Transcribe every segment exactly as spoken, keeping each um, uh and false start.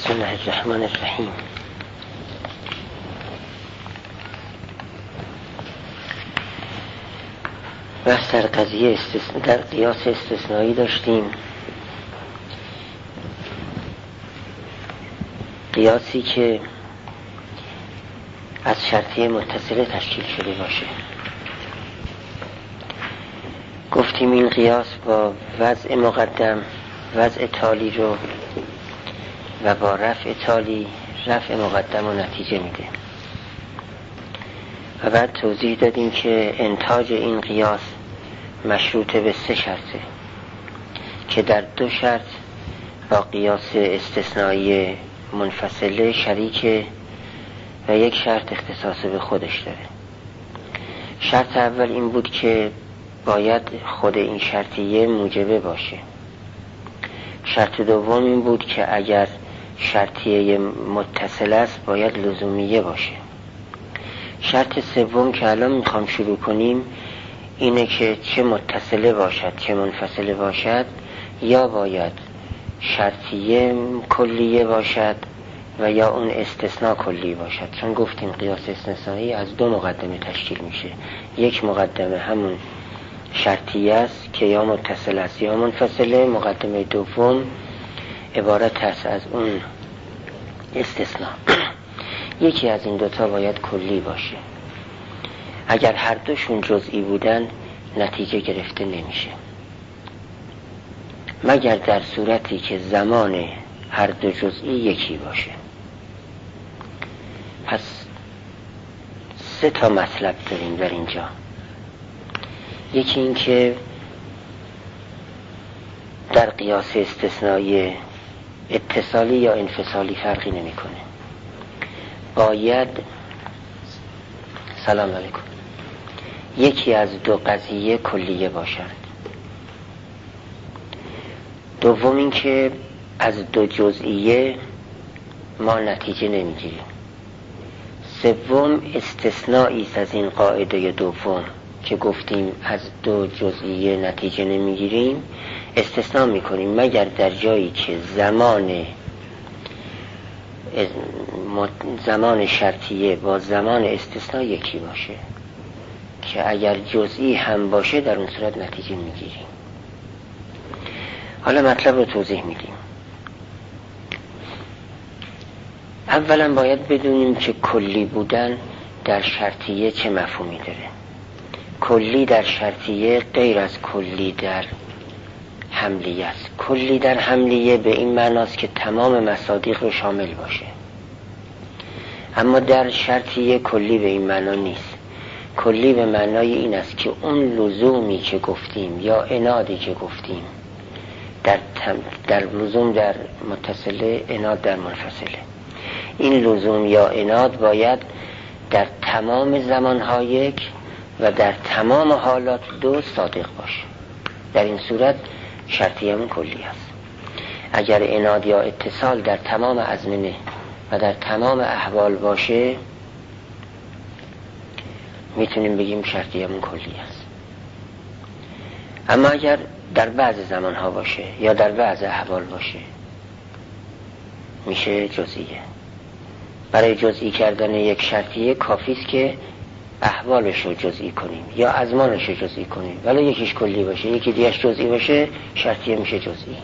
بسم الله الرحمن الرحیم. بحث در قضیه استثنا... در قیاس استثنایی داشتیم. قیاسی که از شرطیه متصله تشکیل شده باشه. گفتیم این قیاس با وضع مقدم وضع تالی رو و با رفع تالی رفع مقدم و نتیجه میده. و بعد توضیح دادیم که انتاج این قیاس مشروط به سه شرطه که در دو شرط با قیاس استثنایی منفصله شریکه و یک شرط اختصاص به خودش داره. شرط اول این بود که باید خود این شرطیه موجبه باشه. شرط دوم این بود که اگر شرطیه متصل است باید لزومیه باشه. شرط سوم که الان میخوام شروع کنیم اینه که چه متصله باشد چه منفصله باشد یا باید شرطیه کلیه باشد و یا اون استثناء کلی باشد. چون گفتیم قیاس استثنایی از دو مقدمه تشکیل میشه. یک مقدمه همون شرطیه است که یا متصل است یا منفصله. مقدمه دوم عبارت است از اون استثناء. یکی از این دوتا باید کلی باشه. اگر هر دوشون جزئی بودن نتیجه گرفته نمیشه، مگر در صورتی که زمان هر دو جزئی یکی باشه. پس سه تا مطلب داریم در اینجا. یکی این که در قیاس استثنایی اتصالی یا انفصالی فرقی نمیکنه. باید سلام علیکم یکی از دو قضیه کلیه باشد. دوم این که از دو جزئیه ما نتیجه نمیگیریم. سوم استثنایی است از این قاعده دوم که گفتیم از دو جزئیه نتیجه نمیگیریم، استثناء میکنیم مگر در جایی که زمان زمان شرطیه با زمان استثناء یکی باشه، که اگر جزئی هم باشه در اون صورت نتیجه میگیریم. حالا مطلب رو توضیح میدیم. اولا باید بدونیم که کلی بودن در شرطیه چه مفهومی داره. کلی در شرطیه غیر از کلی در حملیه است. کلی در حملیه به این معناست که تمام مصادیق رو شامل باشه، اما در شرطیه کلی به این معنا نیست. کلی به معنای این است که اون لزومی که گفتیم یا عنادی که گفتیم در, تم در لزوم در متصله، عناد در منفصله، این لزوم یا عناد باید در تمام زمانها یک و در تمام حالات دو صادق باشه. در این صورت شرطیه‌مون کلی است. اگر عناد یا اتصال در تمام ازمنه و در تمام احوال باشه میتونیم بگیم شرطیه‌مون کلی است. اما اگر در بعض زمانها باشه یا در بعض احوال باشه میشه جزئیه. برای جزئی کردن یک شرطیه کافی است که احوالش رو جزئی کنیم یا ازمانش رو جزئی کنیم، ولی یکیش کلی باشه یکی دیگه‌اش جزئی باشه شرطیه میشه جزئی.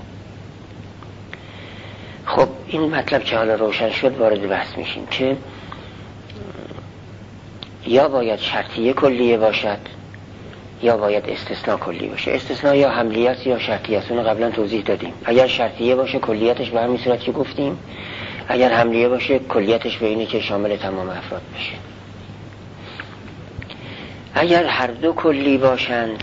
خب این مطلب که حالا روشن شد وارد بحث میشیم که یا باید شرطیه کلیه باشد یا باید استثناء کلی باشه. استثناء یا حملیه است یا شرطیه است. اونو قبلا توضیح دادیم. اگر شرطیه باشه کلیتش به همین صورت که گفتیم، اگر حملیه باشه کلیتش به اینه که شامل تمام افراد بشه. اگر هر دو کلی باشند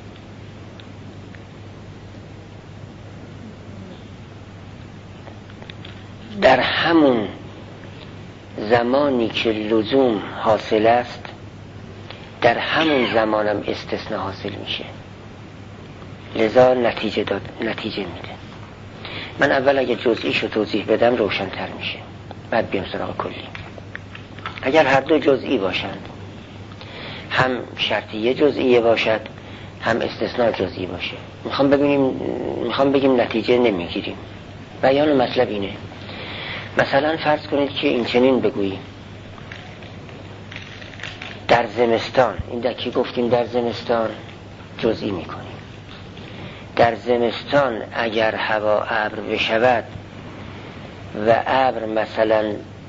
در همون زمانی که لزوم حاصل است در همون زمانم استثناء حاصل میشه، لذا نتیجه داد نتیجه میده. من اول اگه جزئیشو توضیح بدم روشن‌تر میشه، بعد بیام سراغ کلی. اگر هر دو جزئی باشند، هم شرطیه جزئیه باشد هم استثناء جزئی باشه، میخوام ببینیم میخوام بگیم نتیجه نمیگیریم. بیان مطلب اینه مثلا فرض کنید که این چنین بگوییم در زمستان، این دکی گفتیم در زمستان جزئی میکنیم، در زمستان اگر هوا ابر بشود و ابر مثلا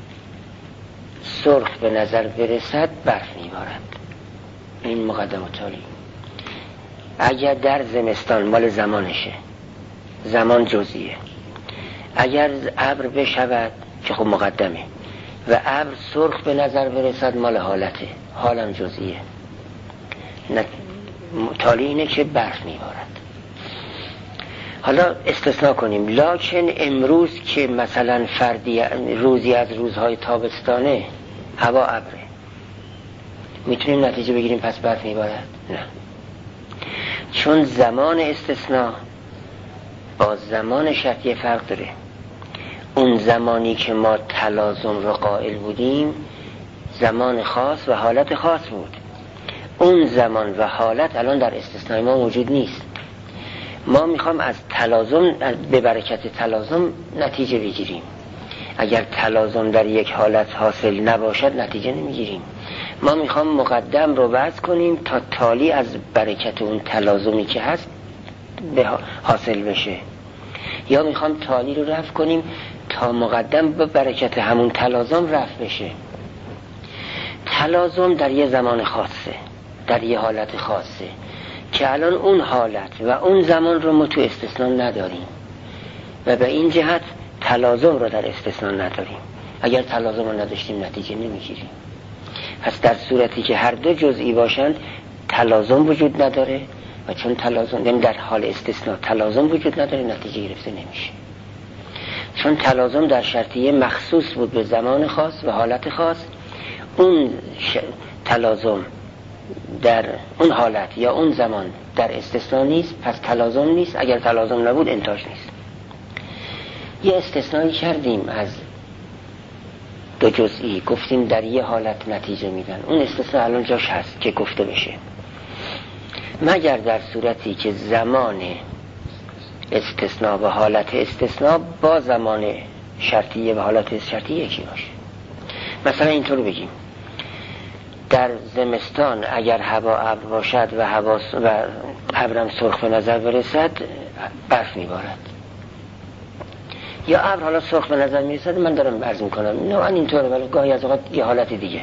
سرخ به نظر برسد برف میبارد. این مقدم و تالی. اگر در زمستان مال زمانشه، زمان جزئیه، اگر ابر بشود که خب مقدمه و ابر سرخ به نظر برسد مال حالته، حالم جزئیه. تالی اینه که برف میبارد. حالا استثناء کنیم، لکن امروز که مثلا فردی روزی از روزهای تابستانه هوا ابره، میتونیم نتیجه بگیریم پس برف میبارد؟ نه، چون زمان استثناء با زمان شرطی فرق داره. اون زمانی که ما تلازم رو قائل بودیم زمان خاص و حالت خاص بود، اون زمان و حالت الان در استثناء ما موجود نیست. ما میخوام از تلازم، به برکت تلازم نتیجه بگیریم. اگر تلازم در یک حالت حاصل نباشد نتیجه نمیگیریم. ما میخوام مقدم رو وضع کنیم تا تالی از برکت اون تلازمی که هست حاصل بشه، یا میخوام تالی رو رفع کنیم تا مقدم به برکت همون تلازم رفع بشه. تلازم در یه زمان خاصه، در یه حالت خاصه که الان اون حالت و اون زمان رو ما تو استثناء نداریم و به این جهت تلازم رو در استثناء نداریم. اگر تلازم رو نداشتیم نتیجه نمیگیریم. پس در صورتی که هر دو جزئی باشند تلازم وجود نداره و چون تلازم، یعنی در حال استثناء تلازم وجود نداره، نتیجه گرفته نمیشه. چون تلازم در شرطیه مخصوص بود به زمان خاص و حالت خاص، اون ش... تلازم در اون حالت یا اون زمان در استثناء نیست، پس تلازم نیست. اگر تلازم نبود انتاج نیست. یه استثنایی کردیم از دو جزئی، گفتیم در یه حالت نتیجه میدن. اون استثناء الان جاش هست که گفته بشه، مگر در صورتی که زمان استثناء و حالت استثناء با زمان شرطیه و حالت شرطیه یکی باشه. مثلا اینطور بگیم در زمستان اگر هوا ابر باشد و هوا و ابرم سرخ به نظر برسد برف میبارد، یا ابر حالا سرخ به نظر میرسد، من دارم عرض میکنم نه اینطوره ولی گاهی از اوقات یه حالت دیگه.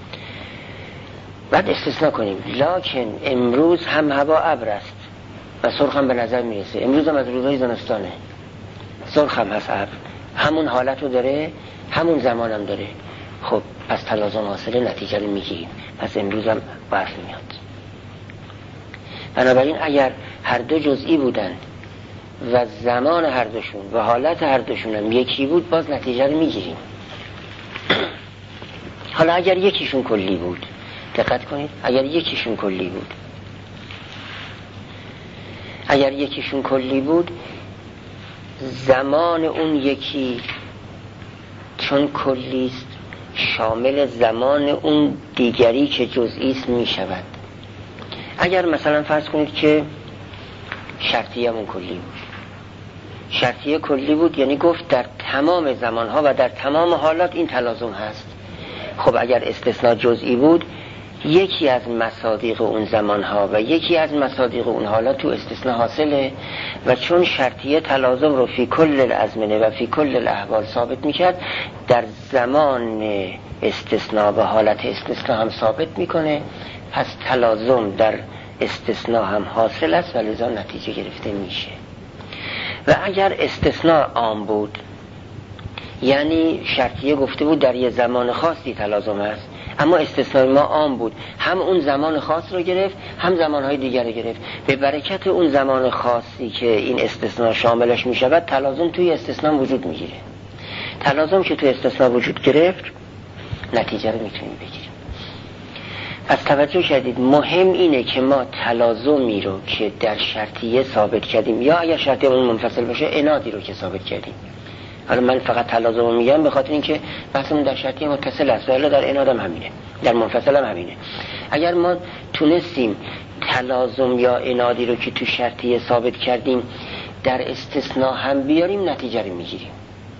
بعد استثناء کنیم، لکن امروز هم هوا ابر است و سرخ هم به نظر میرسه، امروز هم از روزهای زمستانه، سرخ هم هست ابر، همون حالت رو داره، همون زمان هم داره. خب پس تلازم حاصله، نتیجه رو میگیریم، پس امروز هم برف میاد. بنابراین اگر هر دو جزئی بودن و زمان هر دوشون و حالت هر دوشون هم یکی بود باز نتیجه رو میگیریم. حالا اگر یکیشون کلی بود، دقت کنید، اگر یکیشون کلی بود اگر یکیشون کلی بود زمان اون یکی چون کلیست شامل زمان اون دیگری که جزئیست می شود. اگر مثلا فرض کنید که شرطیه همون کلی بود، شرطیه کلی بود یعنی گفت در تمام زمانها و در تمام حالات این تلازم هست. خب اگر استثناء جزئی بود یکی از مصادیق اون زمانها و یکی از مصادیق اون حالات تو استثناء حاصله و چون شرطیه تلازم رو فی کل الازمنه و فی کل الاحوال ثابت میکرد، در زمان استثناء و حالت استثناء هم ثابت میکنه، پس تلازم در استثناء هم حاصل است و لذا نتیجه گرفته میشه. و اگر استثناء عام بود یعنی شرطیه گفته بود در یه زمان خاصی تلازم است، اما استثناء ما عام بود، هم اون زمان خاص رو گرفت هم زمانهای دیگر رو گرفت، به برکت اون زمان خاصی که این استثناء شاملش می شود تلازم توی استثناء وجود می گیره. تلازم که توی استثناء وجود گرفت نتیجه رو میتونیم بگیریم. پس توجه کردید مهم اینه که ما تلازمی رو که در شرطیه ثابت کردیم یا اگر شرطیه اون منفصل باشه انادی رو که ثابت کردیم. حالا من فقط تلازم رو میگم به خاطر اینکه بحثمون در شرطیه متصل است و در انادم همینه، در منفصل هم همینه. اگر ما تونستیم تلازم یا انادی رو که تو شرطیه ثابت کردیم در استثناء هم بیاریم نتیجه رو میگیریم.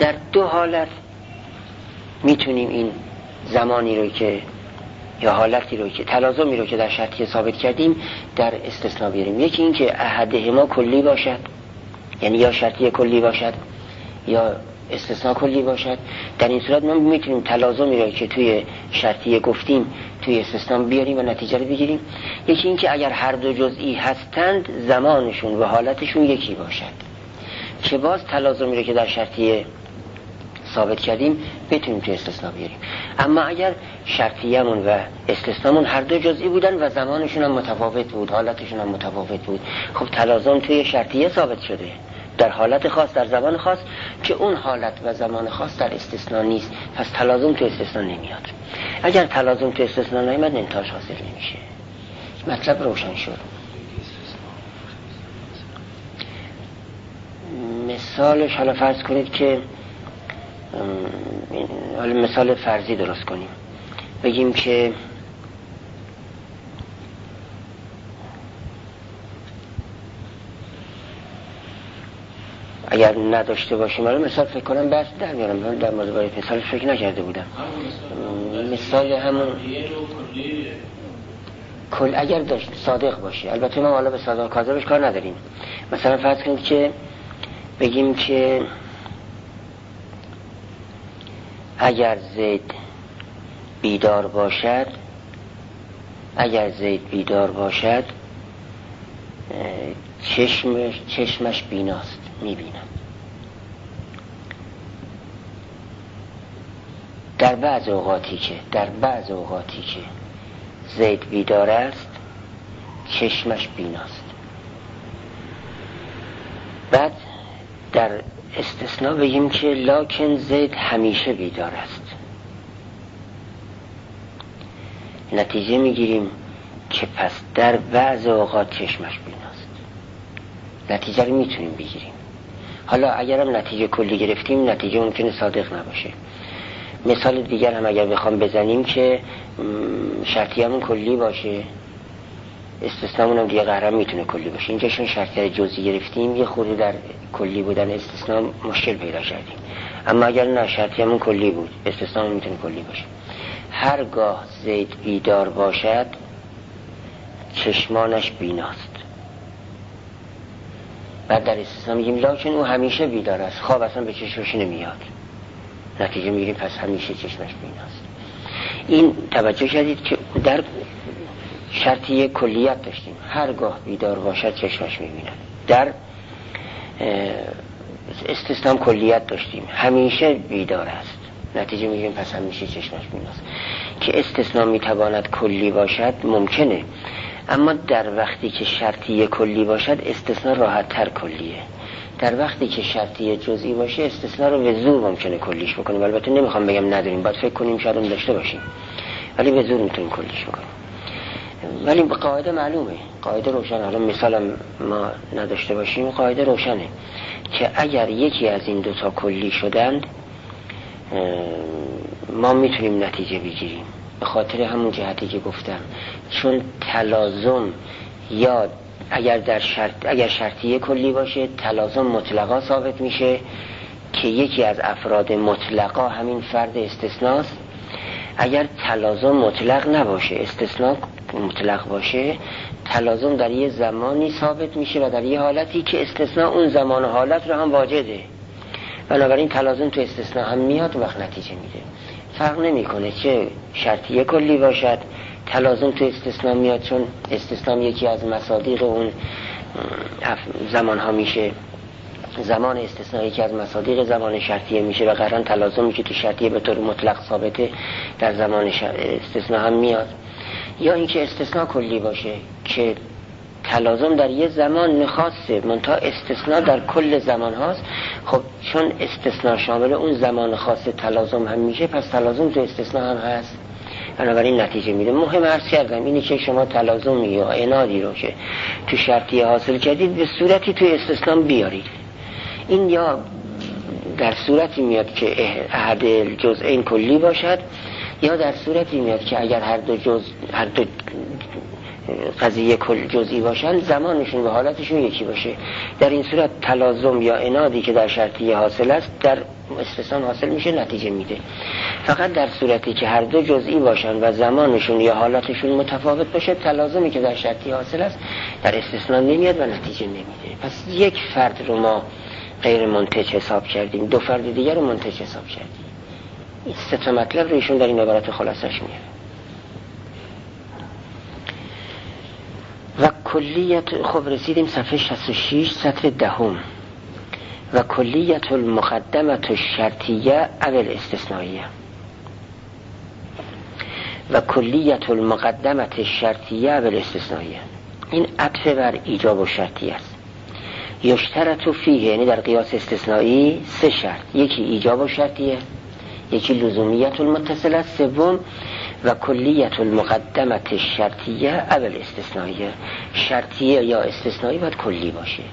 در دو حالت میتونیم این زمانی رو که یا حالتی رو که تلازمی رو که در شرطیه ثابت کردیم در استثناء بیاریم. یکی این که احدهما کلی باشد، یعنی یا شرطیه کلی باشد یا استثناء کلی باشد. در این صورت ما میتونیم تلازمی رو که توی شرطیه گفتیم توی استثناء بیاریم و نتیجه رو بگیریم. یکی این که اگر هر دو جزئی هستند زمانشون و حالتشون یکی باشد، که باز تلازمی رو که در شرطیه ثابت کردیم بتونیم توی استثناء بیاریم. اما اگر شرطیه‌مون و استثناءمون هر دو جزئی بودن و زمانشون هم متفاوت بود، حالتشون هم متفاوت بود، خب تلازم توی شرطیه ثابت شده در حالت خاص، در زمان خاص، که اون حالت و زمان خاص در استثناء نیست، پس تلازم توی استثناء نمیاد. اگر تلازم توی استثناء نمیاد انتاج حاصل نمیشه. مطلب روشن شد. مثالش حالا فرض کنید که حالا مثال فرضی درست کنیم، بگیم که اگر نداشته باشیم، حالا مثال فکر کنم بس در میارم، من در مورد باید مثالش فکر نکرده بودم. مثال همون کل اگر داشت صادق باشه، البته ما حالا به صادق کاذبش کار نداریم. مثلا فرض کنید که بگیم که اگر زید بیدار باشد اگر زید بیدار باشد چشمش چشمش بیناست، میبینم. در بعض اوقاتی که در بعض اوقاتی که زید بیدار است چشمش بیناست. بعد در استثناء بگیم که لکن زید همیشه بیدار است. نتیجه میگیریم که پس در بعض اوقات چشمش بیناست. نتیجه رو میتونیم بگیریم. حالا اگرم نتیجه کلی گرفتیم نتیجه ممکنه صادق نباشه. مثال دیگر هم اگر بخوام بزنیم که شرطیه‌مون کلی باشه، استثناءمون هم دیگه قهرم میتونه کلی باشه. اینجا چون شرطیه جزئی گرفتیم یه خورده در کلی بودن استثناء مشکل پیدا کردیم. اما اگر نه شرطیه‌مون کلی بود، استثناءمون میتونه کلی باشه. هرگاه زید بیدار باشد چشمانش بیناست. بعد در استثناء میگیم لکن او همیشه بیدار است، خواب اصلا به چشمش نمیاد. نتیجه میگیریم پس همیشه چشمش بیناست. این توجه کردید که در شرطیه کلیت داشتیم، هرگاه بیدار باشد چشمش میبیند. در استثناء کلیت داشتیم، همیشه بیدار است. نتیجه میگیریم پس همیشه چشمش بیناست. که استثناء میتواند کلی باشد ممکنه، اما در وقتی که شرطیه کلی باشد استثناء راحت تر کلیه. در وقتی که شرطیه جزئی باشه استثناء رو به زور ممکنه کلیش بکنیم. البته نمیخوام بگم نداریم، باید فکر کنیم شاید اون داشته باشیم، ولی به زور میتونیم کلیش بکنیم. ولی به قاعده معلومه، قاعده روشنه. حالا مثالم ما نداشته باشیم قاعده روشنه که اگر یکی از این دوتا کلی شدند ما میتونیم نتیجه بگیریم، به خاطر همون جهتی که گفتم. چون تلازم یا اگر در شرط اگر شرطیه کلی باشه تلازم مطلقا ثابت میشه که یکی از افراد مطلقا همین فرد استثناست. اگر تلازم مطلق نباشه، استثناء مطلق باشه، تلازم در یه زمانی ثابت میشه و در یه حالتی که استثناء اون زمان و حالت رو هم واجده. بنابراین تلازم تو استثناء هم میاد و وقت نتیجه میده. فرق نمیکنه چه شرطیه کلی باشد، تلازم تو استثناء میاد، چون استثناء یکی از مصادیق اون زمان ها میشه. زمان استثناء یکی از مصادیق زمان شرطیه میشه و قرن تلازمی که تو شرطیه به طور مطلق ثابته در زمان استثناء هم میاد. یا اینکه استثناء کلی باشه که تلازم در یه زمان خاصه منتها استثناء در کل زمان هاست. خب چون استثناء شامل اون زمان خاص تلازم هم میشه، پس تلازم تو استثناء هم هست. بنابراین نتیجه میده. مهم عرض کردم اینه که شما تلازمی یا عنادی رو که تو شرطیه حاصل کردید به صورتی تو استثناء بیارید. این یا در صورتی میاد که احد جزئین کلی باشد، یا در صورتی میاد که اگر هر دو جز هر دو قضیه کل جزئی باشن زمانشون و حالتشون یکی باشه. در این صورت تلازم یا عنادی که در شرطیه حاصل است در استثناء حاصل میشه، نتیجه میده. فقط در صورتی که هر دو جزئی باشن و زمانشون یا حالتشون متفاوت باشه، تلازمی که در شرطی حاصل است در استثناء نمیاد و نتیجه نمیده. پس یک فرد رو ما غیر منتج حساب کردیم، دو فرد دیگر رو منتج حساب کردیم. این سه تا مطلب رو ایشون در این عبارت خلاصش میاره. و کلیت، خب رسیدیم صفحه شصت و شش سطر دهم. و کلیت المقدمه الشرطیه اول استثنائیه. و کلیت المقدمه الشرطیه اول استثنائیه، این عطف بر ایجاب و شرطی است. یشترط فیه، یعنی در قیاس استثنایی سه شرط، یکی ایجاب و شرطیه، یکی لزومیت المتصل است، سوم و کلیت المقدمه الشرطیه اول استثنائیه. شرطیه یا استثنایی باید کلی باشه.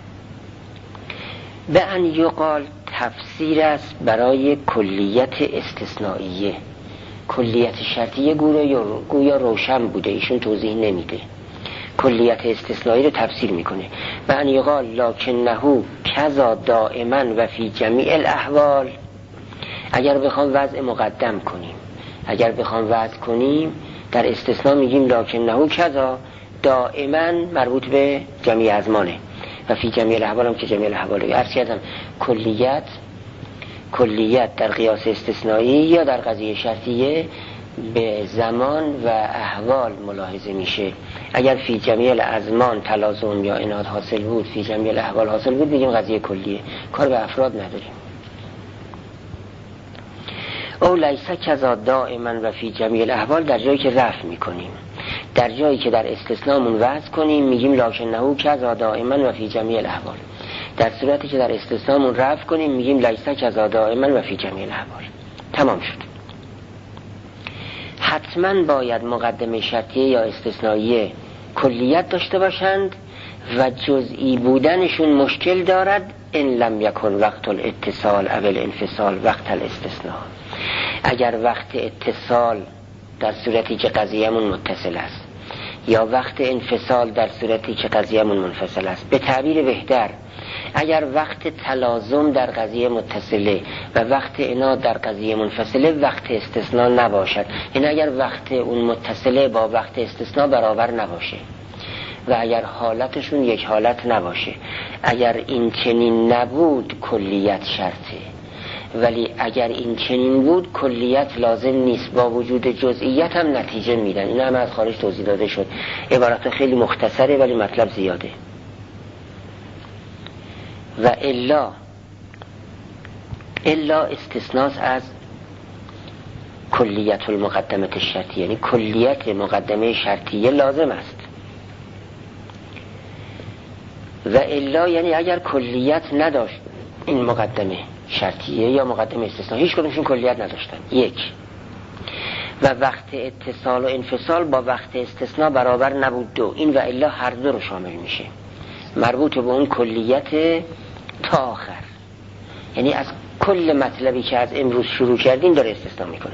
به ان یقال تفسیر است برای کلیت استثنائیه. کلیت شرطیه گویا روشن بوده، ایشون توضیح نمیده، کلیت استثنایی رو تفسیر میکنه. به ان یقال لکنه کذا دائما و فی جمیع الاحوال. اگر بخوام وضع مقدم کنیم، اگر بخوام وضع کنیم در استثناء میگیم لکنه کذا دائما مربوط به جمیع ازمانه و فی جمیع الاحوال هم که جمیع الاحواله. عرض کردم کلیت کلیت در قیاس استثنایی یا در قضیه شرطیه به زمان و احوال ملاحظه میشه. اگر فی جمیع الازمان تلازم یا اناد حاصل بود، فی جمیع الاحوال حاصل بود، بگیم قضیه کلیه، کار به افراد نداریم. او لیس کذا دائما و فی جمیع الاحوال در جایی که رفع میکنیم، در جایی که در استثنامون وضع کنیم میگیم لکنه کذا دائما و فی جمیع الاحوال. در صورتی که در استثنامون رفع کنیم میگیم لیس کذا دائما و فی جمیع الاحوال. تمام شد. حتما باید مقدمه شرطیه یا استثنائیه کلیت داشته باشند و جزئی بودنشون مشکل دارد ان لم یکن وقت الاتصال او الانفصال وقت الاستثناء. اگر وقت اتصال در صورتی که قضیه‌مون متصل است یا وقت انفصال در صورتی که قضیه‌مون منفصل است. به تعبیر بهتر، اگر وقت تلازم در قضیه متصله و وقت اناد در قضیه منفصله وقت استثناء نباشد، این اگر وقت اون متصله با وقت استثناء برابر نباشه و اگر حالتشون یک حالت نباشه. اگر این چنین نبود کلیت شرطه، ولی اگر این چنین بود کلیت لازم نیست، با وجود جزئیت هم نتیجه میدن. این هم از خارج توضیح داده شد، عبارت خیلی مختصره ولی مطلب زیاده. و الا الا استثناء از کلیت المقدمه الشرطیه، یعنی کلیت مقدمه شرطیه لازم است. و الا یعنی اگر کلیت نداشت این مقدمه شرطیه یا مقدمه استثناء، هیچ کدومشون کلیت نداشتن، یک، و وقت اتصال و انفصال با وقت استثناء برابر نبود، دو، این و الا هر دو رو شامل میشه، مربوط به اون کلیت تا آخر. یعنی از کل مطلبی که از امروز شروع کردیم داره استثناء میکنه.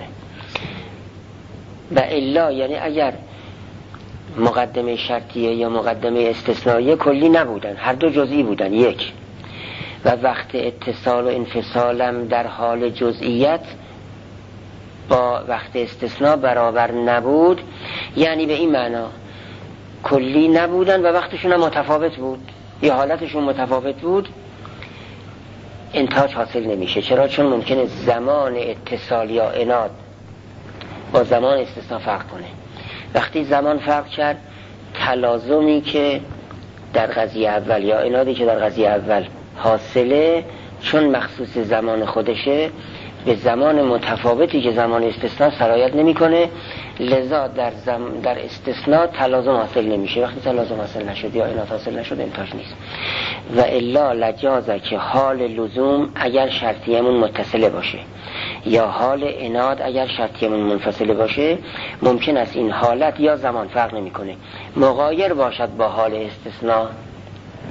و الا یعنی اگر مقدمه شرطیه یا مقدمه استثنائیه کلی نبودن، هر دو جزئی بودن، یک، و وقت اتصال و انفصالم در حال جزئیت با وقت استثناء برابر نبود، یعنی به این معنا کلی نبودن و وقتشون هم متفاوت بود یا حالتشون متفاوت بود، انتاج حاصل نمیشه. چرا؟ چون ممکنه زمان اتصال یا اناد با زمان استثناء فرق کنه. وقتی زمان فرق کرد، تلازمی که در قضیه اول یا انادی که در قضیه اول حاصله، چون مخصوص زمان خودشه، به زمان متفاوتی که زمان استثناء سرایت نمیکنه، لذا در, زم... در استثناء تلازم حاصل نمیشه. وقتی تلازم حاصل نشد یا اناد حاصل نشد، انتاج نیست. و الا لجازه که حال لزوم اگر شرطیمون متصله باشه یا حال اناد اگر شرطیمون منفصله باشه، ممکن است این حالت یا زمان فرق نمیکنه، مغایر باشد با حال استثناء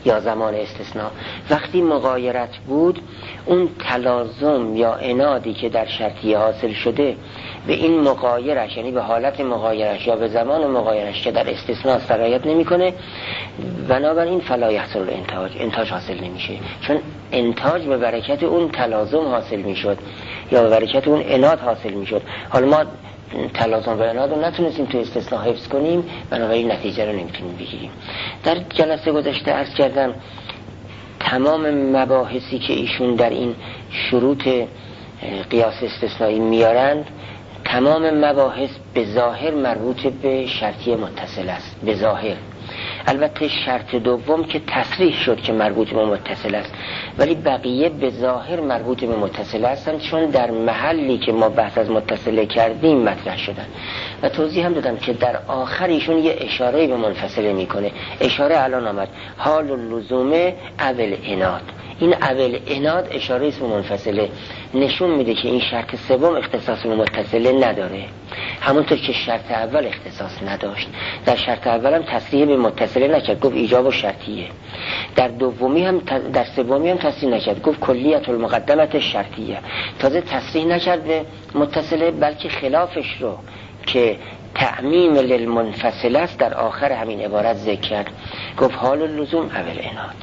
یا زمان استثناء. وقتی مغایرت بود، اون تلازم یا عنادی که در شرطیه حاصل شده به این مغایرش، یعنی به حالت مغایرش یا به زمان مغایرش که در استثناء سرایت نمیکنه، بنابراین فلا یحصل الانتاج، انتاج حاصل نمیشه، چون انتاج به برکت اون تلازم حاصل میشد یا به برکت اون عناد حاصل میشد. حالا ما تلازم و عناد رو نتونستیم تو استثناء حفظ کنیم، بنابراین نتیجه رو نمیتونیم بگیریم. در جلسه گذشته عرض کردم تمام مباحثی که ایشون در این شروط قیاس استثنایی میارند، تمام مباحث به ظاهر مربوط به شرطیه متصل است، به ظاهر. البته شرط دوم که تصریح شد که مربوط به متصل است، ولی بقیه به ظاهر مربوط به متصل هستند، چون در محلی که ما بحث از متصله کردیم مطرح شدن. و توضیح هم دادم که در آخرشون یه اشاره به منفصله میکنه. اشاره الان آمد حال اللزوم اول عناد. این اول عناد اشاره اسم منفصله، نشون میده که این شرط سوم اختصاص به متصله نداره، همونطور که شرط اول اختصاص نداشت. در شرط اول هم تصریح به متصله نکرد، گفت ایجاب و شرطیه. در دومی هم در سومی هم تصریح نکرد، گفت کلیت المقدمت شرطیه. تازه تصریح نکرد به متصله، بلکه خلافش رو که تعمیم للمنفصل است در آخر همین عبارت ذکر کرد، گفت حال اللزوم اول عناد.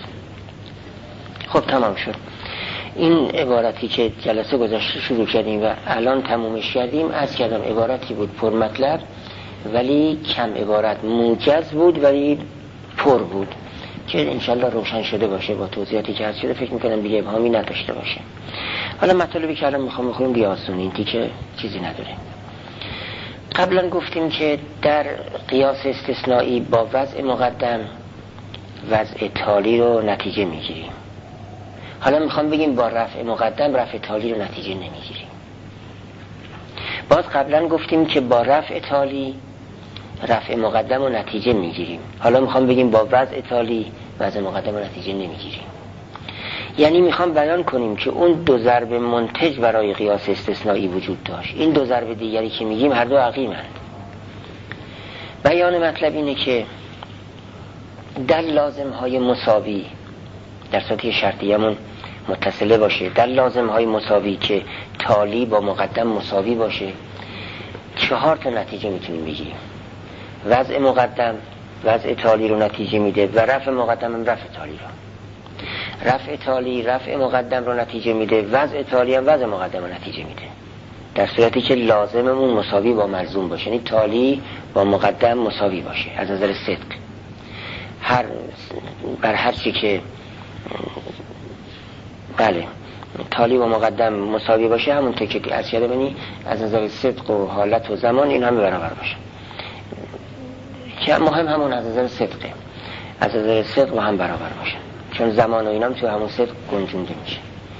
خب تمام شد. این عبارتی که جلسه گذشته شروع کردیم و الان تمومش کردیم، از کردم عبارتی بود پر مطلب ولی کم عبارت، موجز بود ولی پر بود، که انشالله روشن شده باشه با توضیحاتی که هست شده. فکر میکنم دیگه ابهامی نداشته باشه. حالا مطالبی که الان میخوام بخونیم دیگه آسونه، این که چیزی نداره. قبلا گفتیم که در قیاس استثنایی با وضع مقدم وضع تالی رو نتیجه میگیریم. حالا میخوام بگیم با رفع مقدم رفع تالی رو نتیجه نمیگیریم. باز قبلا گفتیم که با رفع تالی رفع مقدم رو نتیجه میگیریم. حالا میخوام بگیم با وضع تالی وضع مقدم رو نتیجه نمیگیریم. یعنی میخوام بیان کنیم که اون دو ضرب منتج برای قیاس استثنایی وجود داشت. این دو ضرب دیگری که میگیم هر دو عقیمند. بیان مطلب اینه که در لازم های مساوی، در صورتی شرطیمون متصله باشه، در لازم های مساوی که تالی با مقدم مساوی باشه، چهار تا نتیجه میتونیم بگیریم. وضع مقدم وضع تالی رو نتیجه میده و رفع مقدم هم رفع تالی رو. رفع تالی رفع مقدم رو نتیجه میده، وضع تالی هم وضع مقدم رو نتیجه میده، در صورتی که لازممون مساوی با ملزوم باشه، یعنی تالی با مقدم مساوی باشه از نظر صدق. هر بر هر چی که بله تالی و مقدم مساوی باشه، همونطور که از یاد بینی از نظر صدق و حالت و زمان این همه برابر باشه. که مهم همون از نظر صدقه، از نظر صدق و هم برابر باشه، چون زمان و اینام تو همون صدق گنجونده میشه.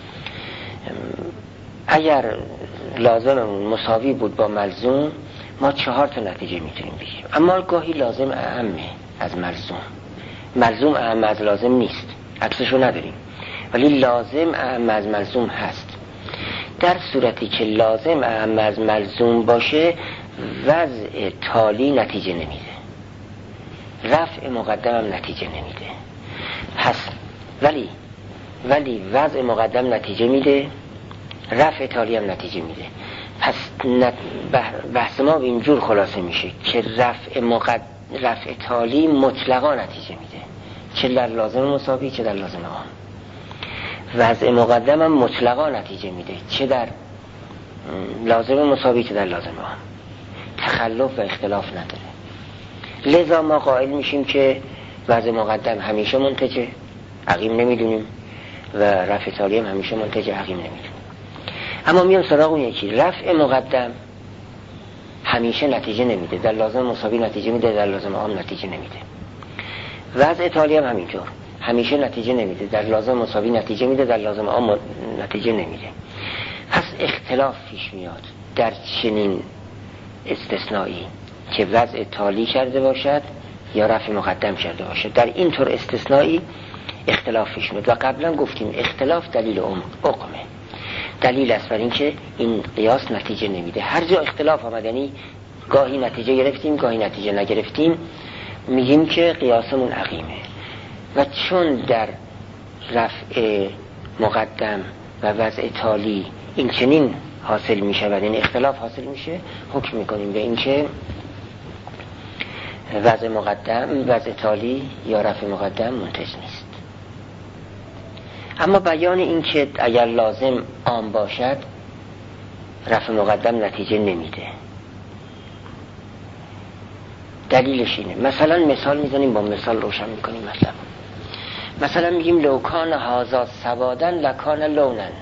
اگر لازممون مساوی بود با ملزوم، ما چهار تا نتیجه میتونیم بگیریم. اما گاهی لازم اعمه از ملزوم، ملزوم اعم از لازم نیست، عکسشو نداریم، ولی لازم اعم از ملزوم هست. در صورتی که لازم اعم از ملزوم باشه، وضع تالی نتیجه نمیده، رفع مقدم هم نتیجه نمیده. پس ولی ولی وضع مقدم نتیجه میده، رفع تالی هم نتیجه میده. پس بحث ما به اینجور خلاصه میشه که رفع مقدم رفع تالی مطلقا نتیجه میده، چه در لازم مساوی چه در لازم عام. وضع مقدم هم مطلقا نتیجه میده، چه در لازم مساوی چه در لازم عام. تخلف و اختلاف نداره. لذا ما قائل میشیم که وضع مقدم همیشه منتجه، عقیم نمیدونیم، و رفع تالی هم همیشه منتجه، عقیم نمیدونیم. اما میام سراغ اون یکی، رفع مقدم همیشه نتیجه نمیده، در لازم مساوی نتیجه میده، در لازم عام نتیجه نمیده. وضع تالی هم همینطور، همیشه نتیجه نمیده، در لازم مساوی نتیجه میده، در لازم عام نتیجه نمیده. پس اختلاف پیش میاد در چنین استثنایی که وضع تالی کرده باشد یا رفع مقدم کرده باشد. در این طور استثنایی اختلاف پیش میاد و قبلا گفتیم اختلاف دلیل عقمه، دلیل است بر این که این قیاس نتیجه نمیده. هر جا اختلاف آمد، یعنی گاهی نتیجه گرفتیم گاهی نتیجه نگرفتیم، میگیم که قیاسمون عقیمه. و چون در رفع مقدم و وضع تالی این چنین حاصل می شود، این اختلاف حاصل میشه، حکم میکنیم به این که وضع مقدم، وضع تالی یا رفع مقدم منتج نیست. اما بیان این که اگر لازم عام باشد رفع مقدم نتیجه نمیده، دلیلش اینه. مثلا مثال میزنیم، با مثال روشن میکنیم. مثلا مثلا میگیم لوکان هازا سوادن لکان لونن.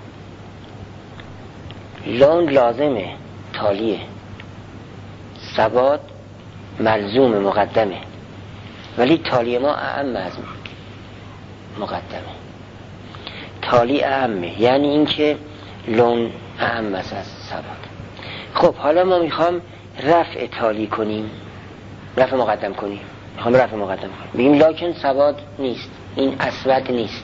لون لازمه، تالیه، سواد ملزوم مقدمه، ولی تالی ما اعم از مقدمه. تالی اعمه، یعنی این که لون اعم از سواد. خب حالا ما میخوام رفع تالی کنیم، رفع مقدم کنیم، میخوام رفع مقدم کنیم، میگیم لکن سواد نیست، این اسود نیست.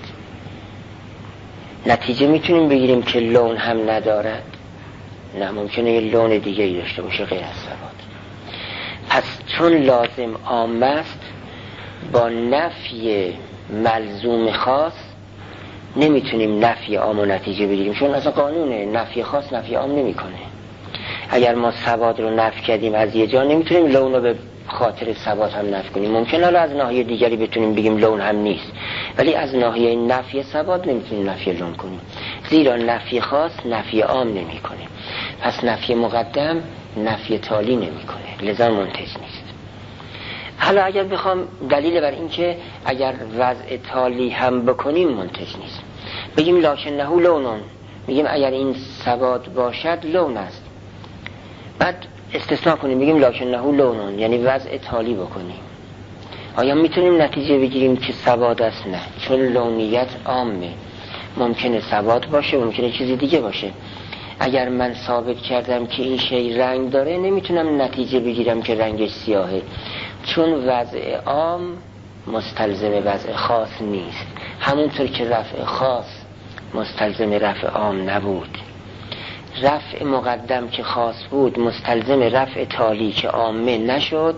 نتیجه میتونیم بگیریم که لون هم ندارد؟ نه، ممکنه یه لون دیگه ای داشته باشه غیر از سواد. پس چون لازم عام است، با نفی ملزوم خاص نمیتونیم نفی عام و نتیجه بگیریم، چون اصلا قانونه نفی خاص نفی عام نمیکنه. اگر ما سواد رو نفی کردیم از یه جا، نمیتونیم لون رو به خاطر سواد هم نفی کنیم. ممکنه حالا از ناحیه دیگری بتونیم بگیم لون هم نیست، ولی از ناحیه نفی سواد نمیتونیم نفی لون کنیم، زیرا نفی خاص نفی عام نمیکنه. پس نفی مقدم نفی تالی نمیکنه، لذا منتج نیست. حالا اگر بخوام دلیل بر این که اگر وضع تالی هم بکنیم منتج نیست، بگیم لکنه لونون، میگیم اگر این سواد باشد لون است، بعد استثناء کنیم بگیم لکنه لونون، یعنی وضع تالی بکنیم. آیا میتونیم نتیجه بگیریم که سواد است؟ نه، چون لونیت عامه، ممکنه سواد باشه، ممکنه چیزی دیگه باشه. اگر من ثابت کردم که این شی رنگ داره، نمیتونم نتیجه بگیرم که رنگش سیاهه، چون وضع عام مستلزم وضع خاص نیست، همونطور که رفع خاص مستلزم رفع عام نبود. رفع مقدم که خاص بود مستلزم رفع تالی که عامه نشد،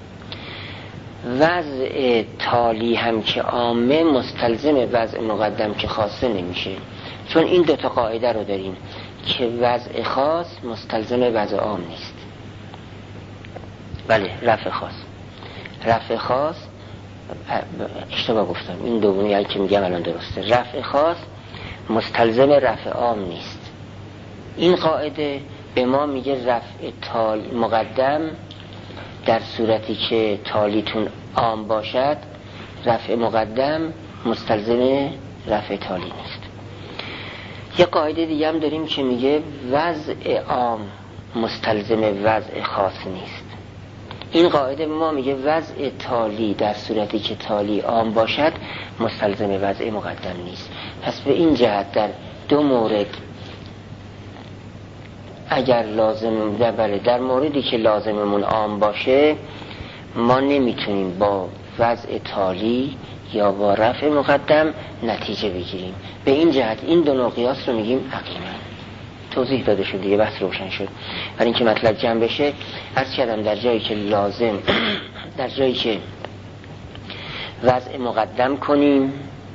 وضع تالی هم که عامه مستلزم وضع مقدم که خاصه نمیشه، چون این دوتا قاعده رو داریم که وضع خاص مستلزم وضع عام نیست. بله، رفع خاص رفع خاص اشتباه گفتم، این دومی که میگم الان درسته. رفع خاص مستلزم رفع عام نیست. این قاعده به ما میگه رفع تال مقدم در صورتی که تالیتون عام باشد، رفع مقدم مستلزم رفع تالی نیست. یه قاعده دیگه هم داریم که میگه وضع عام مستلزم وضع خاص نیست. این قاعده ما میگه وضع تالی در صورتی که تالی عام باشد مستلزم وضع مقدم نیست. پس به این جهت در دو مورد اگر لازم در, در موردی که لازممون عام باشه، ما نمیتونیم با وضع تالی یا با رفع مقدم نتیجه بگیریم. به این جهت این دو نوع قیاس رو میگیم عقیما. توضیح داده شد دیگه، بحث روشن شد. برای اینکه مطلب جمع بشه عرض کردم در جایی که لازم در جایی که وضع مقدم کنیم،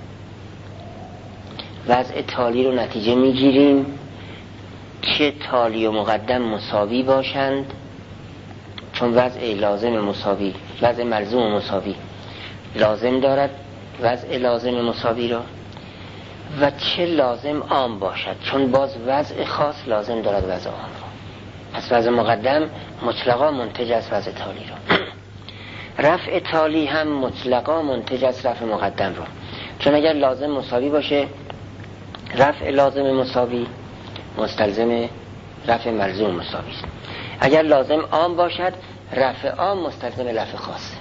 وضع تالی رو نتیجه میگیریم که تالی و مقدم مساوی باشند، چون وضع لازم مساوی، وضع ملزوم مساوی لازم دارد وضع لازم مساوی را، و چه لازم عام باشد، چون باز وضع خاص لازم دارد وضع عام را. پس وضع مقدم مطلقا منتج از وضع تالی را. رفع تالی هم مطلقا منتج از رفع مقدم را، چون اگر لازم مساوی باشه، رفع لازم مساوی مستلزم رفع ملزوم مساوی است. اگر لازم عام باشد، رفع عام مستلزم رفع خاص.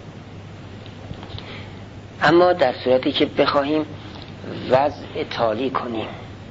اما در صورتی که بخواهیم وضع تالی کنیم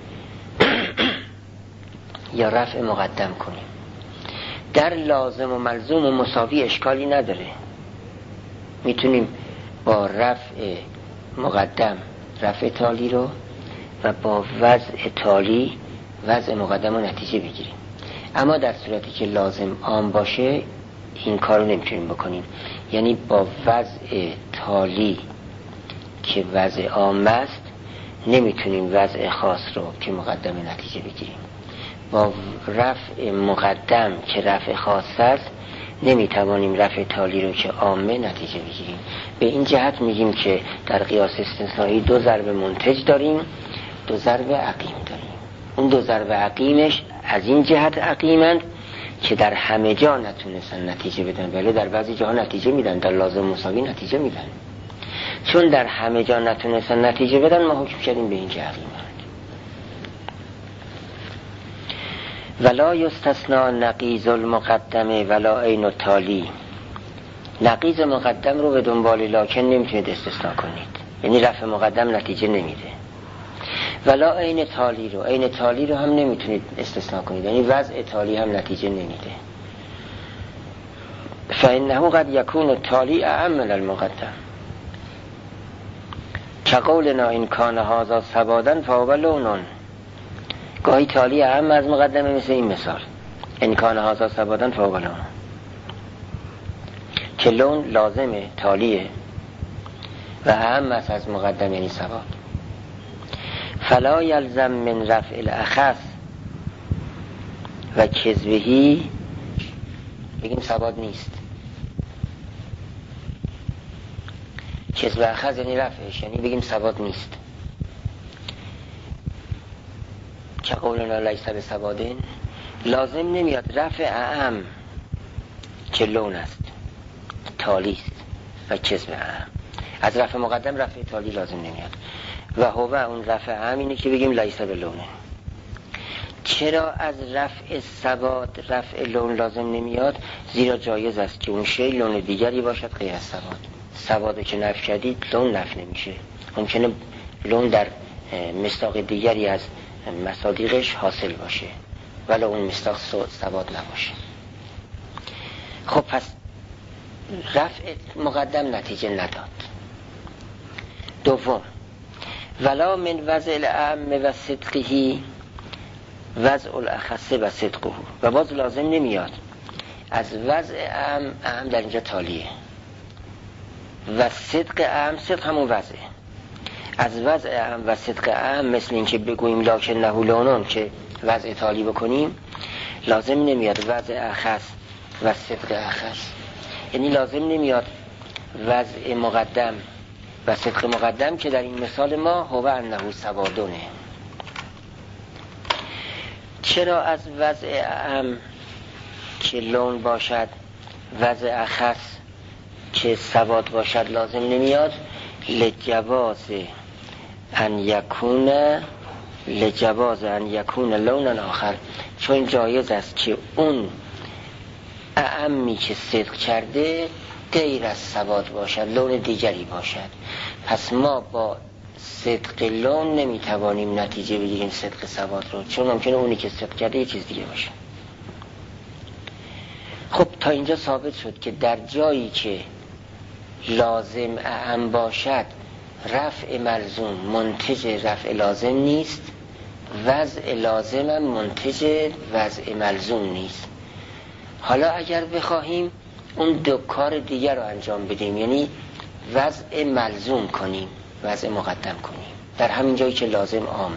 یا رفع مقدم کنیم، در لازم و ملزوم و مساوی اشکالی نداره. میتونیم با رفع مقدم رفع تالی رو و با وضع تالی وضع مقدم رو نتیجه بگیریم. اما در صورتی که لازم عام باشه این کار رو نمیتونیم بکنیم، یعنی با وضع تالی که وضع عام است نمیتونیم وضع خاص رو که مقدم نتیجه بگیریم. با رفع مقدم که رفع خاص است نمیتوانیم رفع تالی رو که عامه نتیجه بگیریم. به این جهت میگیم که در قیاس استثنایی دو ضرب منتج داریم، دو ضرب عقیم داریم. اون دو ضرب عقیمش از این جهت عقیمند که در همه جا نتونستن نتیجه بدن، ولی در بعضی جاها نتیجه میدن، در لازم مساوی نتیجه میدن. چون در همه جا نتونستن نتیجه بدن ما حکم کردیم به این که عقیمند. ولا یستثنا نقیض المقدمه ولا عین التالی. نقیض مقدم رو به دنبال لکن نمیتونید استثناء کنید، یعنی رفع مقدم نتیجه نمیده. ولا عین تالی رو، عین تالی رو هم نمیتونید استثناء کنید، یعنی وضع تالی هم نتیجه نمیده. فانه قد یکون التالی اعم من المقدم كقولنا این کان هذا سوادن فهو لون. گاهی تالی اعم از مقدمه، مثل این مثال این کان هذا سوادن فهو لون، که لون لازمه تالیه و اعم از مقدم یعنی سواد. فلا یلزم من رفع الاخص و کذبهی، بگیم سواد نیست. کذب اخذ یعنی رفعش، یعنی بگیم سواد نیست. که قولنا لیس بسوادین، لازم نمیاد رفع اعم که لون است تالی است و کذب اعم. از رفع مقدم رفع تالی لازم نمیاد. و هو اون رفع اعم اینه که بگیم لیس بلونه. چرا از رفع سواد رفع لون لازم نمیاد؟ زیرا جایز است که اون شی لون دیگری باشد غیر از سواد. سوادو که نفی کردید لون نفی نمیشه، ممکنه لون در مصداق دیگری از مصادیقش حاصل باشه ولی اون مصداق سواد نباشه. خب پس رفع مقدم نتیجه نداد. دوم، ولا من وضع الاعم و صدقه وضع الاخص و صدقه، و باز لازم نمیاد از وضع اعم، اعم در اینجا تالیه، و صدق اعم، صدق همون وضعه، از وضع اعم و صدق اعم مثل این که بگوییم لکنه لونون که وضع تالی بکنیم، لازم نمیاد وضع اخص و صدق اخص، یعنی لازم نمیاد وضع مقدم و صدق مقدم که در این مثال ما هو انه سوادونه. چرا از وضع اعم که لون باشد وضع اخص که سواد باشد لازم نمیاد؟ لجواز ان یکون لجواز ان یکون لون آخر، چون جایز است که اون اعمی که صدق کرده غیر از سواد باشد، لون دیگری باشد. پس ما با صدق لون نمیتوانیم نتیجه بگیریم صدق سواد رو، چون ممکنه اونی که صدق کرده یه چیز دیگه باشه. خب تا اینجا ثابت شد که در جایی که لازم اعم باشد رفع ملزوم منتج رفع لازم نیست، وضع لازم هم منتج وضع ملزوم نیست. حالا اگر بخواهیم اون دو کار دیگر رو انجام بدیم، یعنی وضع ملزوم کنیم، وضع مقدم کنیم در همین جایی که لازم عامه،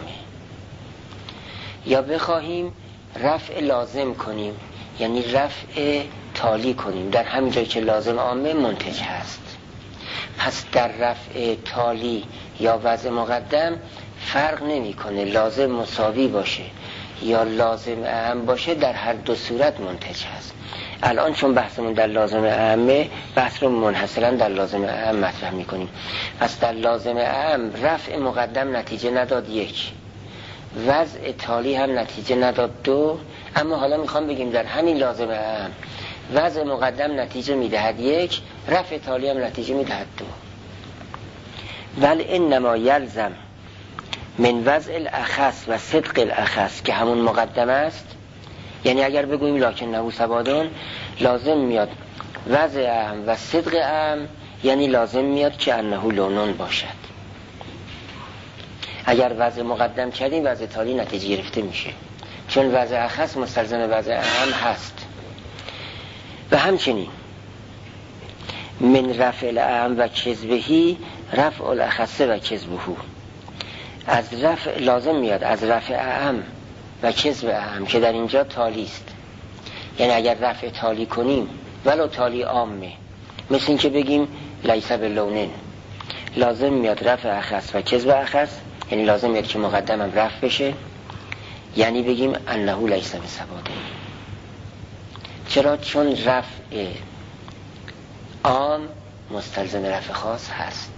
یا بخواهیم رفع لازم کنیم یعنی رفع تالی کنیم در همین جایی که لازم عامه منتج هست، پس در رفع تالی یا وضع مقدم فرق نمی کنه لازم مساوی باشه یا لازم اعم باشه، در هر دو صورت منتج هست. الان چون بحثمون در لازم اعمه، بحث رو منحصرا در لازم اعم مطرح می کنیم. پس در لازم اعم رفع مقدم نتیجه نداد یک، وضع تالی هم نتیجه نداد دو، اما حالا میخوام بگیم در همین لازم اعم وضع مقدم نتیجه میدهد یک، رفع تالی هم نتیجه میدهد دو. ولی انما یلزم من وضع الاخص و صدق الاخص که همون مقدم است، یعنی اگر بگوییم لکنه سوادون، لازم میاد وضع اعم و صدق اعم، یعنی لازم میاد که انه لونون باشد. اگر وضع مقدم کردیم وضع تالی نتیجه گرفته میشه، چون وضع اخص مستلزم وضع اعم هست. و همچنین من رفع الاعم و کذبهی رفع الاخص و کذبه، از رفع لازم میاد از رفع اعم و کذب اعم که در اینجا تالی است. یعنی اگر رفع تالی کنیم ولو تالی عامه، مثل این که بگیم لیس باللونن، لازم میاد رفع اخص و کذب اخص، یعنی لازم میاد که مقدمم رفع بشه، یعنی بگیم انه لیس بسواده. چرا؟ چون رفع عام مستلزم رفع خاص هست.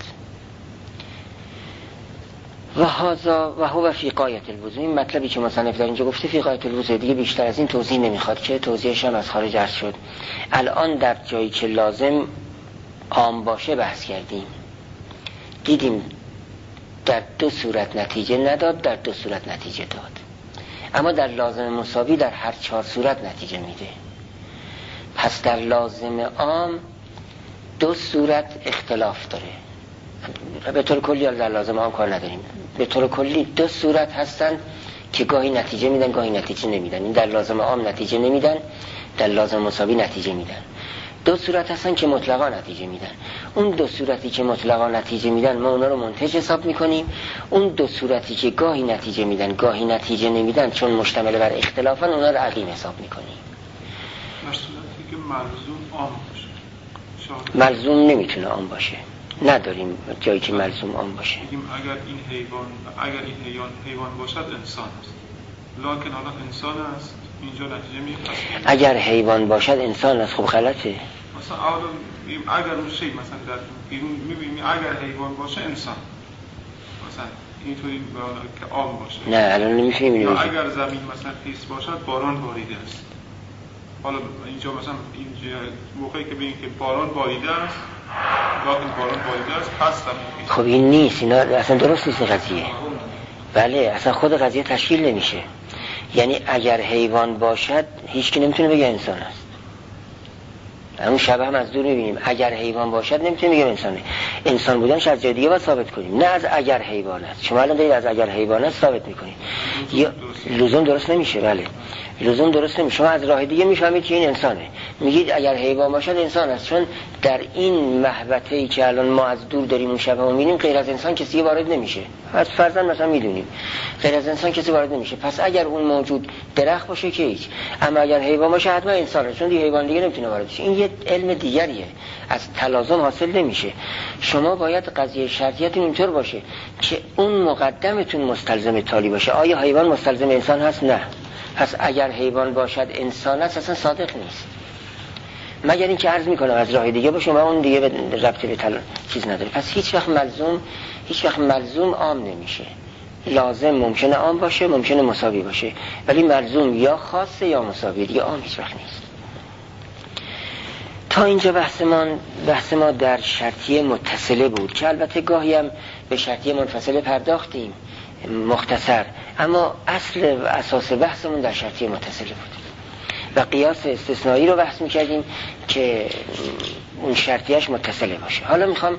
و هذا و هو فی غایت الوضوح، این مطلبی که مصنف در اینجا گفته فی غایت الوضوح، دیگه بیشتر از این توضیح نمیخواد که توضیحش هم از خارج عرض شد. الان در جایی که لازم عام باشه بحث کردیم، دیدیم در دو صورت نتیجه نداد، در دو صورت نتیجه داد، اما در لازم مساوی در هر چهار صورت نتیجه میده. پس در لازم عام دو صورت اختلاف داره. به طور کلی در لازم عام کار نداریم، به طور کلی دو صورت هستن که گاهی نتیجه میدن گاهی نتیجه نمیدن. این در لازم عام نتیجه نمیدن، در لازم مساوی نتیجه میدن. دو صورت هستن که مطلقا نتیجه میدن. اون دو صورتی که مطلقا نتیجه میدن ما اونا رو منتج حساب میکنیم. اون دو صورتی که گاهی نتیجه میدن گاهی نتیجه نمیدن چون مشتمل بر اختلافن، اونا رو عقیم حساب میکنیم. در صورتی که ملزوم عام باشه، ملزوم نمیتونه عام باشه، نداریم جایی که ملزوم عام باشه. بگیم اگر این حیوان اگر این حیوان حیوان باشد انسان است، لکن حالا انسان است، اینجا نتیجه میگیره اگر حیوان باشد انسان است. خب غلطه. مثلا اولا اگر اون شی مثلا در بیرون میبینیم اگر حیوان باشه انسان، مثلا اینطوری که عام باشه. نه الان نمیفهمیم. یا اگر زمین مثلا خیس باشد باران باریده است. حالا اینجا مثلا اینجا موقعی که ببینیم که باران باریده است، لکن باران باریده است، پس زمین خیس. خب این نیست، اینا اصلا درست نیست قضیه. بله اصلا خود قضیه تشکیل نمیشه. یعنی اگر حیوان باشد هیچ کی نمیتونه بگه انسان است. همون شبه هم از دور میبینیم اگر حیوان باشد نمیتونه بگه انسانه. انسان بودنش از جای دیگه باید ثابت کنیم، نه از اگر حیوان است. شما الان دارید از اگر حیوان است ثابت میکنید، یا لزوم درست نمیشه. بله لزوم درست نمیشه. شما از راه دیگه میفهمید که این انسانه، میگید اگر حیوان باشد انسان است، چون در این محوطه‌ای که الان ما از دور داریم اون شبه میبینیم غیر از انسان کسی وارد نمیشه. از فرضاً مثلا میدونیم غیر از انسان کسی وارد نمیشه، پس اگر اون موجود درخت باشه که هیچ، اما اگر حیوان باشه حتما انسانه، چون دیگه حیوان دیگه نمیتونه وارد بشه. این یه علم دیگریه، از تلازم حاصل نمیشه. شما باید قضیه شرطیتون اینطور باشه که اون مقدمتون مستلزم تالی باشه. آیا حیوان مستلزم انسان هست؟ نه. پس اگر حیوان باشد انسان است اصلا صادق نیست، مگر اینکه عرض میکنم از راه دیگه باشه و اون دیگه به ربطی به تل... چیز نداره. پس هیچ وقت ملزوم هیچ وقت ملزوم عام نمیشه. لازم ممکنه عام باشه، ممکنه مساوی باشه، ولی ملزوم یا خاصه یا مساوی، دیگه عام هیچ وقت نیست. تا اینجا بحث ما بحث ما در شرطیه متصله بود که البته گاهی هم به شرطیه منفصله پرداختیم مختصر، اما اصل و اساس بحثمون در شرطیه متصله بود و قیاس استثنایی رو بحث میکردیم که اون شرطیهش متصله باشه. حالا میخوام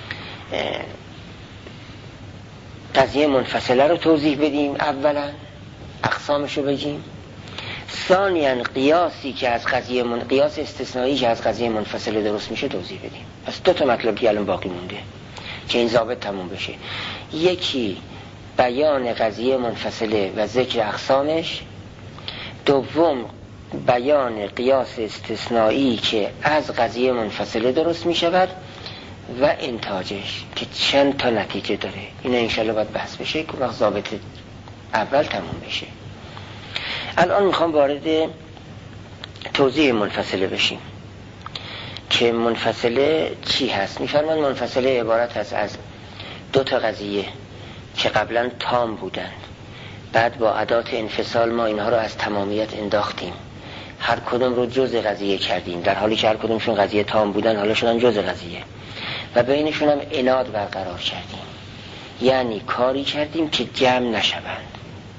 قضیه منفصله رو توضیح بدیم، اولا اقسامش رو بگیم، ثانیاً قیاسی که از قضیه من... قیاس استثنایی که از قضیه منفصله درست میشه توضیح بدیم. پس دو تا مطلب که الان باقی مونده که این ضابط تموم بشه، یکی بیان قضیه منفصله و ذکر اقسامش، دوم بیان قیاس استثنایی که از قضیه منفصله درست می شود و انتاجش که چند تا نتیجه داره. این انشالله باید بحث بشه که وقت ضابط اول تموم بشه. الان میخوام وارد توضیح منفصله بشیم که منفصله چی هست. میفرمان منفصله عبارت هست از دو تا قضیه که قبلا تام بودن، بعد با ادات انفصال ما اینها رو از تمامیت انداختیم، هر کدوم رو جزء قضیه کردیم، در حالی که هر کدومشون قضیه تام بودن حالا شدن جزء قضیه و بینشون هم عناد برقرار کردیم. یعنی کاری کردیم که جمع نشوند،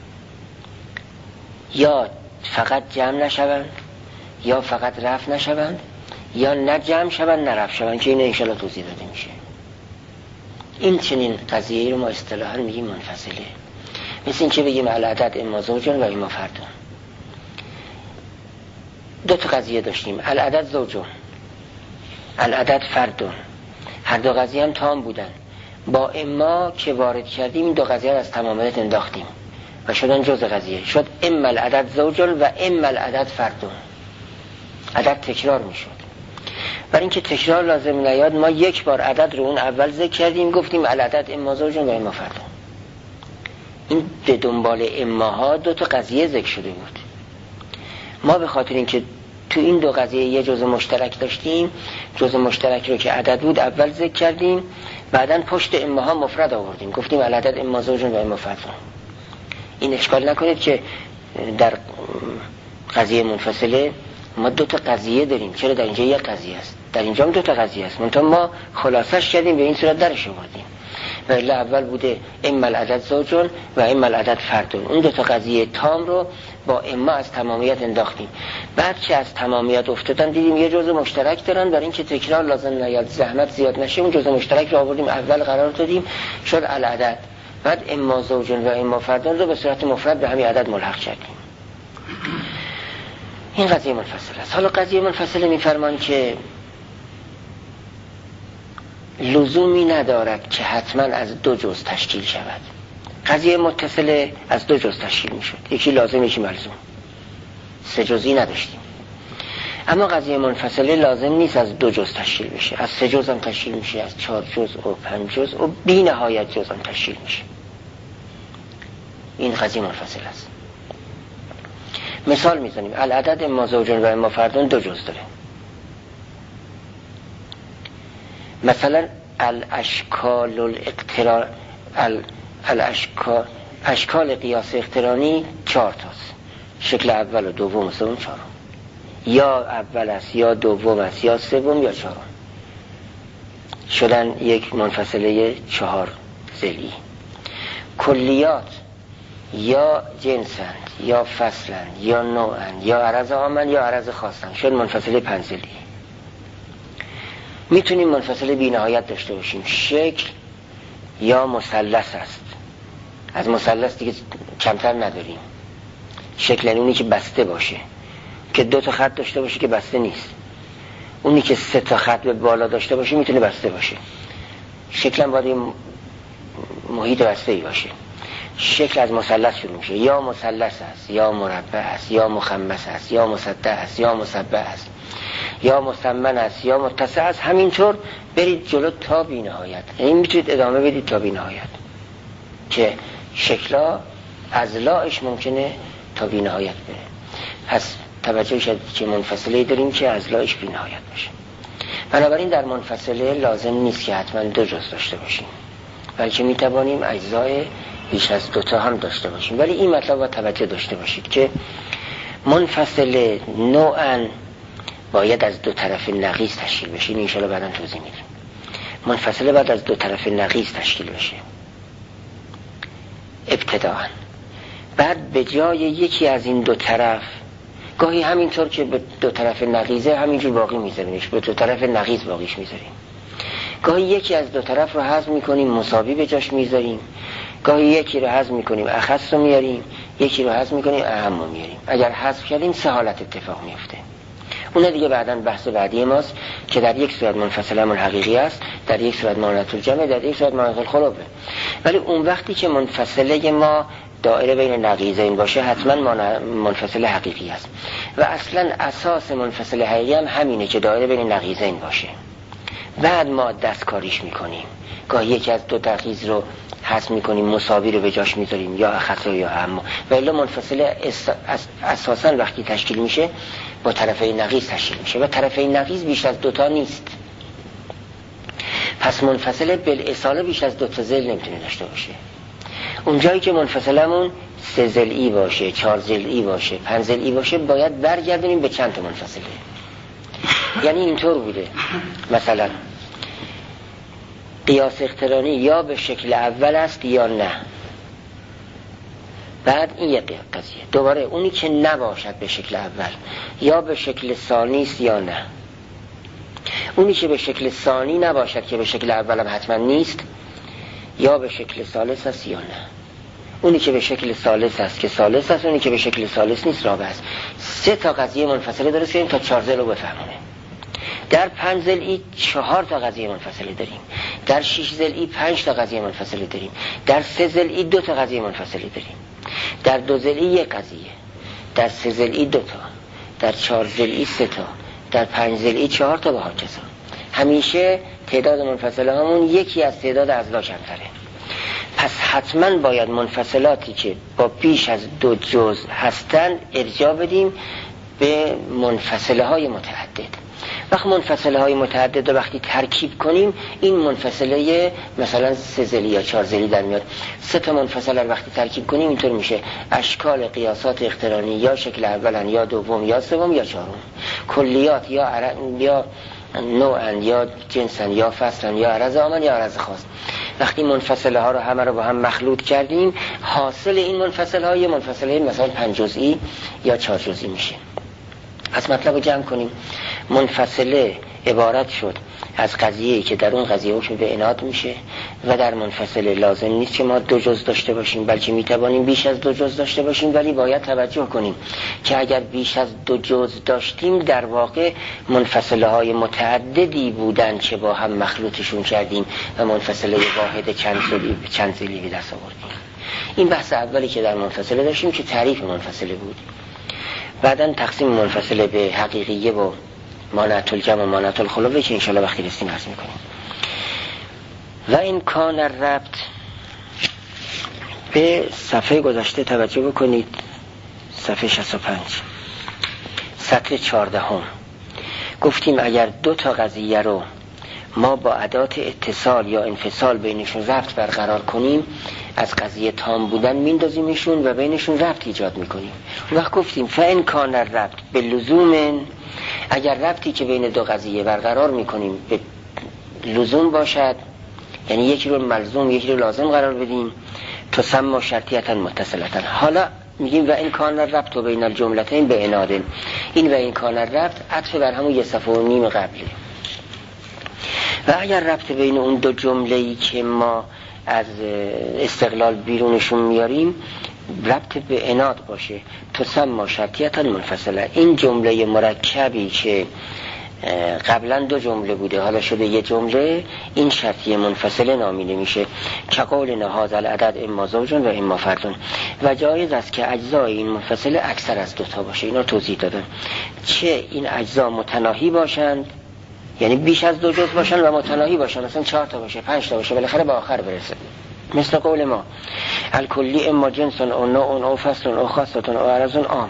یا فقط جمع نشوند یا فقط رفع نشوند، یا نه جمع شوند نه رفع شوند، که این انشالله توضیح داده میشه. این چنین قضیه رو ما اصطلاحاً میگیم منفصله. مثل این که بگیم العدد اما زوجون و اما فردون. دو تا قضیه داشتیم، العدد زوجون العدد فردون، هر دو قضیه هم تام بودن، با اما که وارد کردیم این دو قضیه از تمامیت انداختیم و شدن جزء قضیه. شد اما العدد زوجون و اما العدد فردون. عدد تکرار میشد. برای اینکه تکرار لازم نیاد ما یک بار عدد رو اون اول ذکر کردیم، گفتیم العدد اما زوجون و اما فردون. این به دنبال اماها دو تا قضیه ذکر شده بود. ما به خاطر اینکه تو این دو قضیه یه جزء مشترک داشتیم، جزء مشترک رو که عدد بود اول ذکر کردیم، بعداً پشت اماها مفرد آوردیم، گفتیم العدد اما زوجون و اما فردون. این اشکال نکنید که در قضیه منفصله ما دو تا قضیه داریم. چرا در اینجا یک قضیه است، در اینجا هم دو تا قضیه است، منتها ما خلاصش کردیم به این صورت درش آوردیم. و الا اول بوده اما العدد زوجون و اما العدد فردون. اون دو تا قضیه تام رو با اما از تمامیت انداختیم. بعد که از تمامیت افتادن دیدیم یه جزء مشترک دارن، برای اینکه تکرار لازم نیاد، زحمت زیاد نشه، اون جزء مشترک رو آوردیم اول قرار دادیم، شد العدد. بعد اما زوجون و اما فردون رو به صورت مفرد به همین عدد ملحق کردیم. این قضیه منفصل است. حالا قضیه منفصله میفرمان که لزومی ندارد که حتما از دو جزء تشکیل شود. قضیه متصله از دو جزء تشکیل میشد، یکی لازم یکی ملزوم، سه جزئی نداشتیم. اما قضیه منفصله لازم نیست از دو جزء تشکیل بشه، از سه جزء هم تشکیل میشه، از چهار جزء و پنج جزء و بی نهایت جزء هم تشکیل میشه. این قضیه منفصل است. مثال میزنیم، العدد اما زوجون و اما فردون دو جزء داره. مثلا الاشکال الاقتران الاشکال اشکال قیاس اقترانی چهار تاست، شکل اول و دوم و سوم چهارم، یا اول است یا دوم است یا سوم یا چهارم، شدن یک منفصله چهار ضلعی. کلیات یا جنسند یا فصلند یا نوعند یا عرض عامند یا عرض خاصند، شد منفصله پنج ضلعی. میتونیم منفصله بی نهایت داشته باشیم، شکل یا مثلث است، از مثلث دیگه کمتر نداریم. شکل یعنی اونی که بسته باشه، که دو تا خط داشته باشه که بسته نیست. اونی که سه تا خط به بالا داشته باشه میتونه بسته باشه. شکل هم باید محیط بسته ای باشه. شکل از مثلث شروع میشه، یا مثلث است یا مربع است یا مخمس است یا مسطح است یا مسبع است یا مسمن است یا متسع است. همینطور برید جلو تا بی نهایت. این میتونید ادامه بدید تا بی نهایت که شکلا اضلاعش ممکنه تا بی نهایت بره. پس توجه شد که منفصله داریم که اضلاعش بی نهایت باشه. بنابراین در منفصله لازم نیست که حتما دو جزء داشته باشیم، بلکه میتوانیم اجزای بیش از دوتا هم داشته باشیم. ولی این مطلب با توجه داشته باشید که منفصله نوعاً باید از دو طرف نقیض تشکیل بشه. این انشاءالله بعداً توضیح میدیم. منفصله باید از دو طرف نقیض تشکیل بشه ابتداءً. بعد به جای یکی از این دو طرف، گاهی همینطور که به دو طرف نقیضه همینجور باقی میذاریمش، به دو طرف نقیض باقیش میذاریم. گاهی یکی از دو طرف رو حذف میکنیم مساوی به جاش میذاریم، گاهی یکی رو حذف میکنیم اخص رو میاریم، یکی رو حذف میکنیم اهم رو میاریم. اگر حذف کردیم سه حالت اتفاق میفته. اون دیگه بعداً بحث بعدی ماست که در یک صورت منفصله من حقیقی است، در یک صورت مانعت الجمع، در یک صورت مانعت الخلوبه. ولی اون وقتی که منفصله ما دایره بین نقیضین باشه حتما منفصله حقیقی است. و اصلا اساس منفصله حقیقی هم همینه که دایره بین نقیضین باشه. بعد ما دستکاریش میکنیم، گاهی یکی از دو نقیض رو حذف میکنیم مساوی رو به جاش میذاریم یا اخص یا اما. و الا منفصله اساسا وقتی تشکیل میشه با طرفین نقیض تشکیل میشه و طرفین نقیض بیش از دوتا نیست. پس منفصله بالاصاله بیش از دوتا ضلع نمیتونه داشته باشه. اون جایی که منفصلمون سه ضلعی باشه، چهار ضلعی باشه، پنج ضلعی باشه، باید برگردونیم به چند تا منفصله. یعنی اینطور بوده مثلا قیاس اقترانی یا به شکل اول است یا نه. بعد این یک قضیه دوباره اونی که نباشد به شکل اول یا به شکل ثانی است یا نه. اونی که به شکل ثانی نباشد که به شکل اول هم حتما نیست، یا به شکل ثالث است یا نه. اونی که به شکل ثالث است که ثالث است، اونی که به شکل ثالث نیست رابع است. سه تا قضیه منفصله درست کنیم تا چهار ضلع رو بفهمونه. در پنج ضلعی چهار تا قضیه منفصله داریم. در شش ضلعی پنج تا قضیه منفصله داریم، در سه ضلعی دو تا قضیه منفصله داریم، در دو ضلعی یک قضیه، در سه ضلعی دو تا، در چهار ضلعی سه تا، در پنج ضلعی چهار تا. به ها کسا همیشه تعداد منفصله همون یکی از تعداد اضلاع کمتره. پس حتما باید منفصلاتی که با بیش از دو جزء هستند ارجاع بدیم به منفصله های متعدد. وقت منفصله های متعدد رو وقتی ترکیب کنیم این منفصله مثلا سه ضلعی یا چهار ضلعی در میاد. سه تا منفصله رو وقتی ترکیب کنیم اینطور میشه اشکال قیاسات اقترانی یا شکل اولن یا دوم یا سوم یا چهارم، کلیات یا عر... یا نوعن یا جنسن یا فصلن یا عرض عامن یا عرض خاص. وقتی منفصله ها رو همه رو با هم مخلوط کردیم حاصل این منفصله های منفصله مثلا پنج جزئی یا چهار جزئی میشه. پس مطلب رو جمع کنیم. منفصله عبارت شد از قضیه‌ای که در اون قضیه حکم به عناد میشه و در منفصله لازم نیست که ما دو جزء داشته باشیم بلکه میتوانیم بیش از دو جزء داشته باشیم، ولی باید توجه کنیم که اگر بیش از دو جزء داشتیم در واقع منفصله های متعددی بودن که با هم مخلوطشون کردیم و منفصله واحد چند ضلعی چند ضلعی به دست آوردیم. این بحث اولی که در منفصله داشتیم که تعریف منفصله بود. بعدن تقسیم منفصله به حقیقیه و مانعت الجمع و مانعت الخلوه که انشاءالله وقتی رسیم عرض میکنیم. و این کان الربط به صفحه گذشته توجه بکنید، صفحه شصت و پنج سطر چهاردهم. گفتیم اگر دو تا قضیه رو ما با ادات اتصال یا انفصال بینشون ربط برقرار کنیم از قضیه تام بودن میندازیمشون و بینشون ربط ایجاد میکنیم. وقت گفتیم فإن کان الربط به لزوم، اگر ربطی که بین دو قضیه برقرار میکنیم به لزوم باشد، یعنی یکی رو ملزوم یکی رو لازم قرار بدیم، تسمى شرطیتا متصلتا. حالا میگیم و این کان الربط و بین الجملتین به عناد. این و این کان الربط عطف بر همون یه صفحه و نیم قبله. و اگر ربط بین اون دو جمله‌ای که ما از استقلال بیرونشون میاریم ربط به عناد باشه، تسمى شرطیتا منفصله. این جمله مرکبی که قبلا دو جمله بوده حالا شده یه جمله، این شرطیه منفصله نامیده میشه. که قول هذا العدد اما زوج و اما فرد. و جایز است که اجزای این منفصله اکثر از دوتا باشه. اینا توضیح دادم. چه این اجزا متناهی باشند، یعنی بیش از دو جزء باشن و متناهی باشن، مثلا چهار تا باشه پنج تا باشه بالاخره به آخر برسه. مثل قول ما الکلی اما جنس او نوع او فصل او خاصه او عرض عام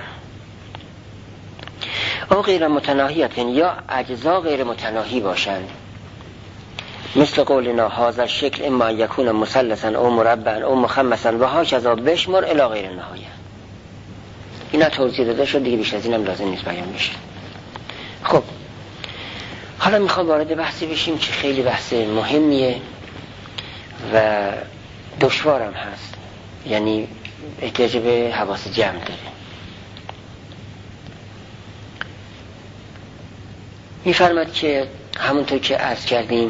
او غیر متناهیت، یا اجزا غیر متناهی باشند. مثل قولنا هذا الشکل اما یکون مثلثا او مربعا او مخمسا و هکذا بشمر الی غیر النهایه. اینا توضیح داده شد دیگه، بیش از اینم لازم نیست بیان بشه. خب حالا میخوام وارد بحثی بشیم که خیلی بحث مهمیه و دشوارم هست، یعنی احتیاج به حواس جمع داره. میفرماد که همونطور که عرض کردیم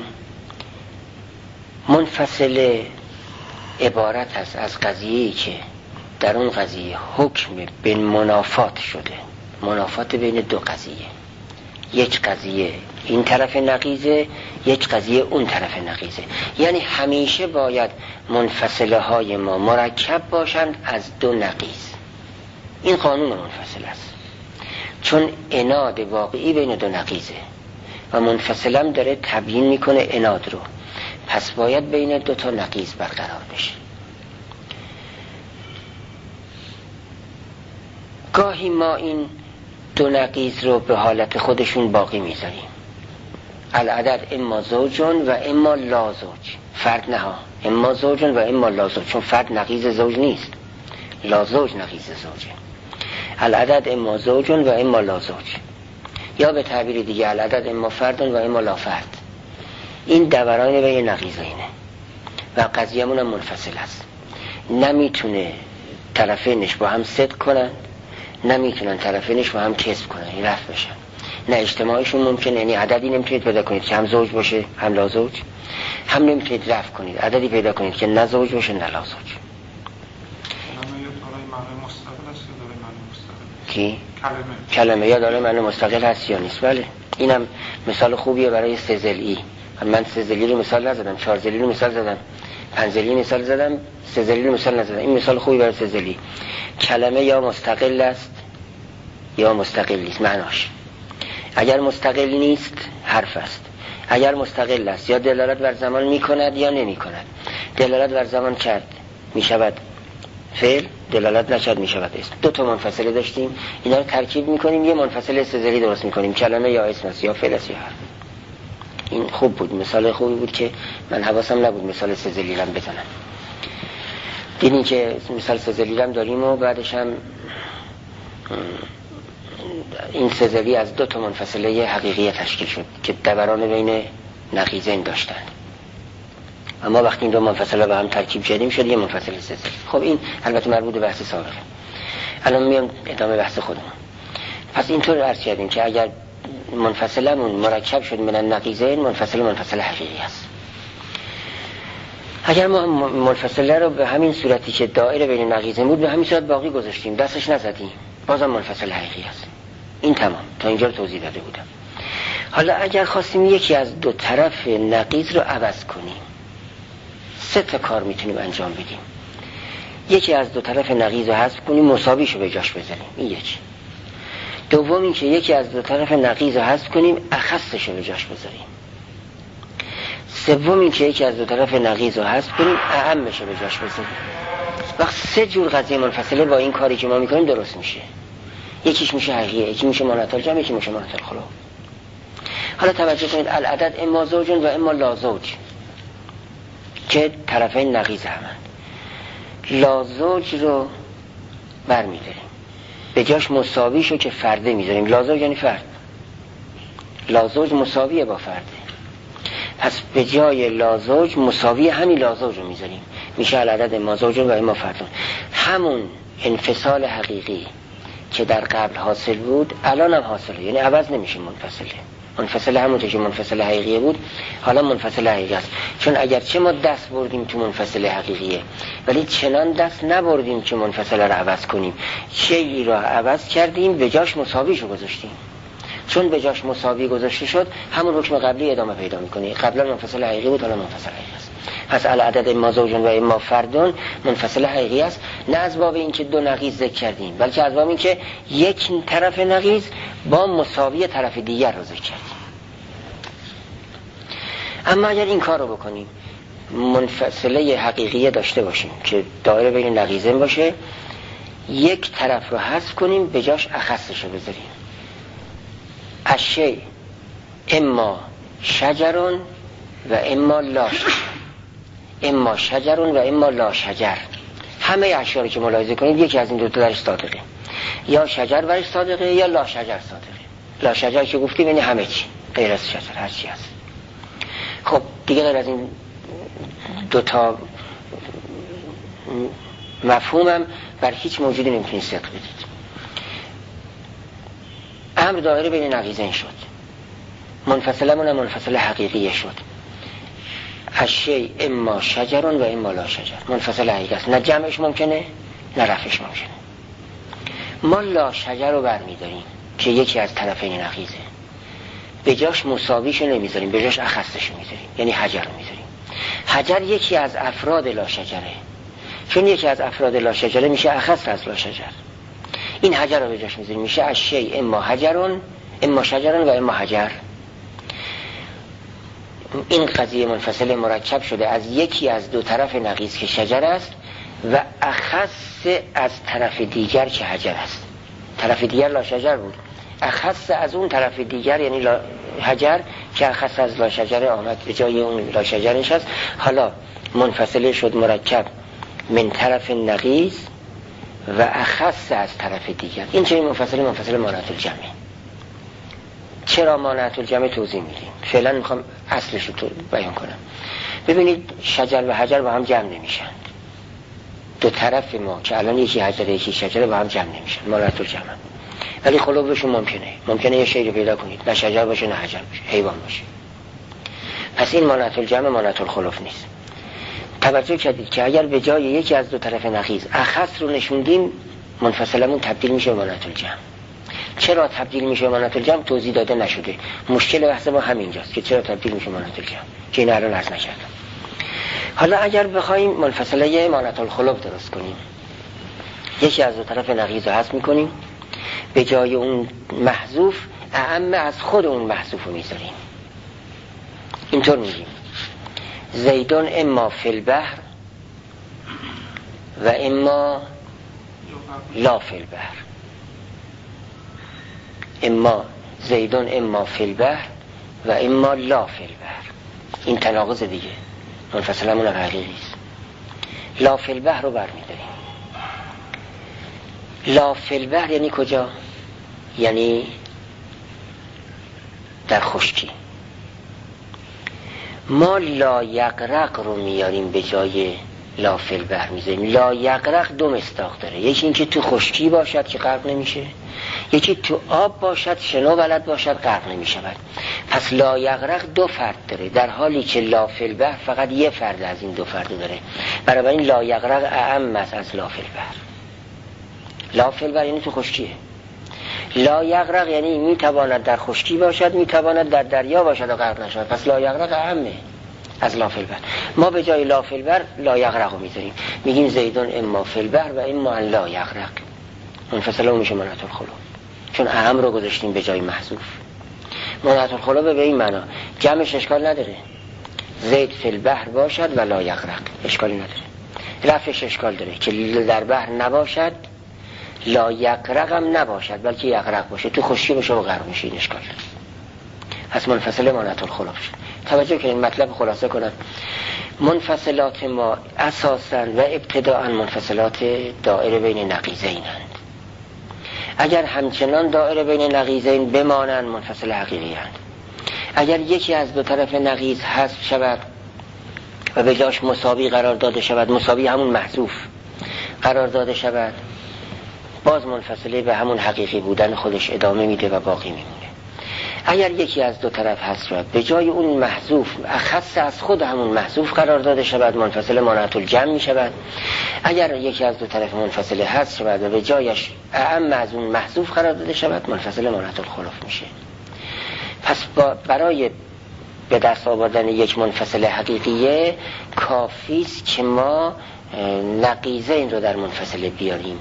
منفصله عبارت هست از قضیه‌ای که در اون قضیه حکم به منافات شده، منافات بین دو قضیه، یک قضیه این طرف نقیضه یک قضیه اون طرف نقیضه. یعنی همیشه باید منفصله های ما مرکب باشند از دو نقیض. این قانون منفصل است، چون عناد واقعی بین دو نقیضه و منفصلم داره تبیین میکنه عناد رو، پس باید بین دو تا نقیض برقرار بشه. گاهی ما این دو نقیض رو به حالت خودشون باقی میذاریم. العدد اما زوجون و اما لا زوج، فرد نه ها، اما زوجون و اما لا زوج، چون فرد نقیض زوج نیست، لا زوج نقیض زوجه. العدد اما زوجون و اما لا زوج، یا به تعبیر دیگه العدد اما فردون و اما لا فرد. این دوران بین نقیضینه و قضیه‌مون هم منفصل است. نمیتونه طرفینش با هم صدق کنن، نمیتونن طرفینش با هم کسب کنن، این رفع بشن. نه اجتماعشون ممکنه، یعنی عددی نمیتونید پیدا کنید که هم زوج باشه هم لا زوج، هم نمیتونید رفع کنید عددی پیدا کنید که نه زوج باشه نه لا زوج. کی؟ کلمه. کلمه یا داره معنی مستقل هست یا نیست. بله اینم مثال خوبیه برای سه ضلعی. من سه ضلعی رو مثال نزدم، چهار ضلعی رو مثال زدم، پنج ضلعی مثال زدم، سه ضلعی رو مثال نزدم. این مثال خوبی برای سه ضلعی. کلمه یا مستقل است یا مستقل نیست معناش. اگر مستقل نیست حرف است، اگر مستقل است یا دلالت بر زمان می کند یا نمی کند. دلالت بر زمان کرد می شود فعل، دلالت نکرد می شود اسم. دو تا منفصله داشتیم، اینا رو ترکیب می کنیم یه منفصله سه ضلعی درست می کنیم. کلمه یا اسم است یا فعل است یا حرف. این خوب بود، مثال خوبی بود که من حواسم نبود مثال سه ضلعی رو بزنم. دیدین که مثال سه ضلعی رو داریم و بعدش هم این سه ضلعی از دو تا منفصله حقیقی تشکیل شد که دوران بین نقیضین داشتند. اما وقتی این دو منفصله با هم ترکیب کردیم شد یه منفصله سه ضلعی. خب این البته مربوط به بحث سابقه. الان میام ادامه بحث خودمون. پس اینطور عرض کردیم که اگر منفصلمون مرکب شد من نقیضین، منفصل منفصل حقیقی است. اگر ما منفصله رو به همین صورتی که دایره بین نقیضین بود به همین صورت باقی گذاشتیم، دستش نزدیم، بازم منفصل حقیقی است. این تمام، تا اینجا رو توضیح داده بودم. حالا اگر خواستیم یکی از دو طرف نقیض رو عوض کنیم، سه تا کار میتونیم انجام بدیم. یکی از دو طرف نقیض رو حذف کنیم، مساویشو به جاش بذاریم. این یکی. دوم این که یکی از دو طرف نقیض رو حذف کنیم، اخصش رو به جاش بذاریم. سوم این که یکی از دو طرف نقیض رو حذف کنیم، اعمش رو به جاش بذاریم. وقت سه جور قضیه منفصله با این کاری که ما میکنیم درست میشه. یکیش میشه حقیقی، یکی میشه مناط الجمع، یکی میشه مناط الخلو. حالا توجه کنید، العدد اما زوجن و اما لا زوج که طرفین نقیض همند. لا زوج رو برمیداریم، به جاش مساویشو که فرده میذاریم. لا زوج یعنی فرد، لا زوج مساویه با فرده. پس به جای لا زوج مساوی همین لا زوج رو میذاریم، میشه العدد اما زوجن و اما فردون. همون انفصال حقیقی که در قبل حاصل بود الان هم حاصله، یعنی عوض نمیشه. منفصله منفصله همونطور که منفصل حقیقی بود حالا منفصل حقیقی است. چون اگرچه ما دست بردیم تو منفصل حقیقیه ولی چنان دست نبردیم که منفصله رو عوض کنیم. شیئی رو عوض کردیم به جاش مساویشو گذاشتیم. چون به جاش مساوی گذاشته شد همون حکم قبلی ادامه پیدا میکنه. قبلا منفصل حقیقی بود حالا منفصل حقیقی است. پس العدد اما زوجن و اما فردون منفصل حقیقی است، نه از باب این که دو نقیض ذکر کردیم بلکه از باب این که یک طرف نقیض با مساوی طرف دیگر رو ذکر کردیم. اما اگر این کار رو بکنیم، منفصله حقیقی داشته باشیم که دایره بین نقیضین باشه، یک طرف رو حذف کنیم به جاش اخصش رو بذاریم. اشی اما شجرون و اما لا شجر، اما شجرون و اما لا شجر. همه اشیاء رو که ملاحظه کنید یکی از این دو تا درش صادقه، یا شجر برش صادقه یا لا شجر صادقه. لا شجر که گفتیم یعنی همه چی غیر از شجر، هر چی هست. خب دیگه غیر از این دو تا مفهومم بر هیچ موجودی نمیتونید صدق بدید. امر دایره بین نقیضین شد، منفصلمون منفصل حقیقی شد. اشی اما شجرون و اما لا شجر، منفصل حقیقی است، نه جمعش ممکنه نه رفعش ممکنه. ما لا شجر رو برمیداریم که یکی از طرفین نقیضه، به جاش مساویشو نمیذاریم، به جاش اخصشو میذاریم، یعنی حجر رو میذاریم. حجر یکی از افراد لا شجره، چون یکی از افراد لا شجره میشه اخص از لا شجر. این حجر رو به جاش میذاریم، میشه اشی اما حجرون اما شجرون و اما حجر. این قضیه منفصل مرکب شده از یکی از دو طرف نقیض که شجر است و اخص از طرف دیگر که حجر است. طرف دیگر لا شجر بود، اخص از اون طرف دیگر یعنی لا حجر که اخص از لا شجر آمد به جای اون لا شجر نشست. حالا منفصله شد مرکب من طرف نقیض و اخص از طرف دیگر. این چه منفصله؟ منفصله مانعت الجمع. چرا مانعت الجمع توضیح میدیم؟ فعلا میخوام اصلش رو بیان کنم. ببینید شجر و حجر با هم جمع نمیشن. دو طرف ما که الان یکی حجر یکی شجر با هم جمع نمیشن، مانعت الجمع. ولی خلوبشون ممکنه. ممکنه یه شی رو پیدا کنید نه شجر باشه نه حجر باشه، حیوان باشه. پس این مانعت الجمع مانعت الخلوف نیست. توجه کردید که اگر به جای یکی از دو طرف نقیض اخص رو نشوندیم، منفصلمون تبدیل میشه به مانعت الجمع. چرا تبدیل میشه مانعت الجمع توضیح داده نشده. مشکل بحث ما همینجاست که چرا تبدیل میشه مانعت الجمع، که این الان عرض نکردم. حالا اگر بخوایم منفصله مانعت الخلف درست کنیم، یکی از دو طرف نقیض رو حذف میکنیم، به جای اون محذوف اعم از خود اون محذوف رو میذاریم. اینطور میگیم زیدون اما فی البحر و اما لا فی البحر. اما زیدون اما فی البحر و اما لا فی البحر. این تناقض دیگه، منفصله مون حقیقی است. لا فی البحر رو برمیداریم. لا فی البحر یعنی کجا؟ یعنی در خشکی. ما لا یغرق رو میاریم به جای لا فی البحر میذاریم. لا یغرق دو مصداق داره، یکی این که تو خشکی باشد که غرق نمیشه، یکی تو آب باشد شنو بلد باشد غرق نمیشود. پس لا یغرق دو فرد داره، در حالی که لا فی البحر فقط یه فرد از این دو فرد داره. برای این لا یغرق اعم است از لا فی البحر. لا فی البحر یعنی تو خشکیه. لا یغرق یعنی میتواند در خشکی باشد، میتواند در دریا باشد و غرق نشود. پس لا یغرق اعمه از لا فی البحر. ما به جای لا فی البحر لا یغرق رو میذاریم، میگیم زیدون اما فی البحر و اما لا یغرق. منفصله میشه مانعت الخلف، چون اعم رو گذاشتیم به جای محذوف. مانعت الخلف به این معنا جمعش اشکال نداره، زید فی البحر باشد و لا یغرق اشکالی نداره. رفعش اشکال داره که در بحر نباشد، لا یغرق هم نباشد بلکه یغرق باشه، تو خشکی باشه و غرق میشه، این اشکال داره. پس منفصله مانعت الخلف شد. توجه کنید مطلب خلاصه کنم. منفصلات ما اساساً و ابتداءً منفصلات دائره بین نقیضینند. اگر همچنان دائره بین نقیضین بمانند منفصل حقیقی اند. اگر یکی از دو طرف نقیض حذف شود و به جاش مساوی قرار داده شود، مساوی همون محذوف قرار داده شود، باز منفصله به همون حقیقی بودن خودش ادامه میده و باقی میمونه. اگر یکی از دو طرف حذف شود به جای اون محذوف اخص از خود همون محذوف قرار داده شود، منفصل مانعت الجمع می شود. اگر یکی از دو طرف منفصل حذف شود و به جایش اعم از اون محذوف قرار داده شود، منفصل مانعت الخلف میشه. پس برای به دست آوردن یک منفصل حقیقیه کافی است که ما نقیضه این رو در منفصله بیاریم،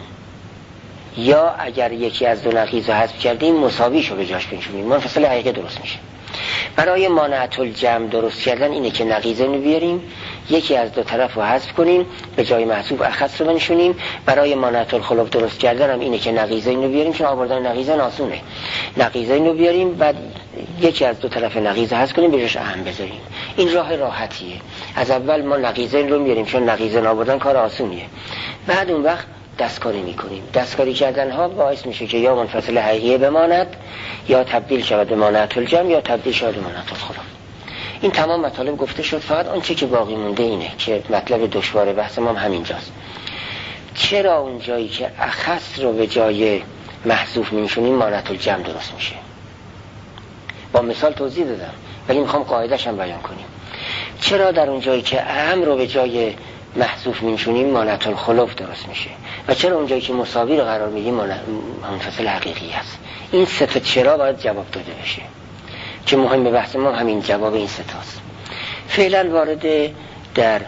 یا اگر یکی از دو نقیض رو حذف کردیم مساویشو به جاش بنشونیم، منفصل حقیقی درست میشه. برای مانعت الجمع درست کردن اینه که نقیضه رو بیاریم، یکی از دو طرف رو حذف کنیم، به جای محذوف اخص رو بنشونیم. برای مانعت الخلف درست کردن هم اینه که نقیضه رو بیاریم، چون آوردن نقیضه آسونه. نقیضه رو بیاریم، بعد یکی از دو طرف نقیضه حذف کنیم، به جاش اهم بذاریم. این راه راحتیه. از اول ما نقیضه رو میاریم چون نقیضه آوردن کار آسونیه، بعد اون وقت دستکاری میکنیم. دستکاری کردن ها باعث میشه که یا منفصل حقیقی بماند، یا تبدیل شود به مانعت الجمع، یا تبدیل شود به مانعت الخلف. این تمام مطالب گفته شد. فقط اون چه که باقی مونده اینه که مطلب دشوار بحث ما هم همینجاست. چرا اون جایی که اخص رو به جای محذوف میشونیم مانعت الجمع درست میشه؟ با مثال توضیح دادم ولی میخوام قاعده‌اش هم بیان کنیم. چرا در اون جایی که اهم رو به جای محذوف میشونیم مانعت الخلف درست میشه، و چرا اون جایی که مساوی رو قرار میدیم منفصل حقیقی هست؟ این سه تا چرا باید جواب داده بشه که مهم به بحث ما همین جواب این سه تاست. فعلا وارد در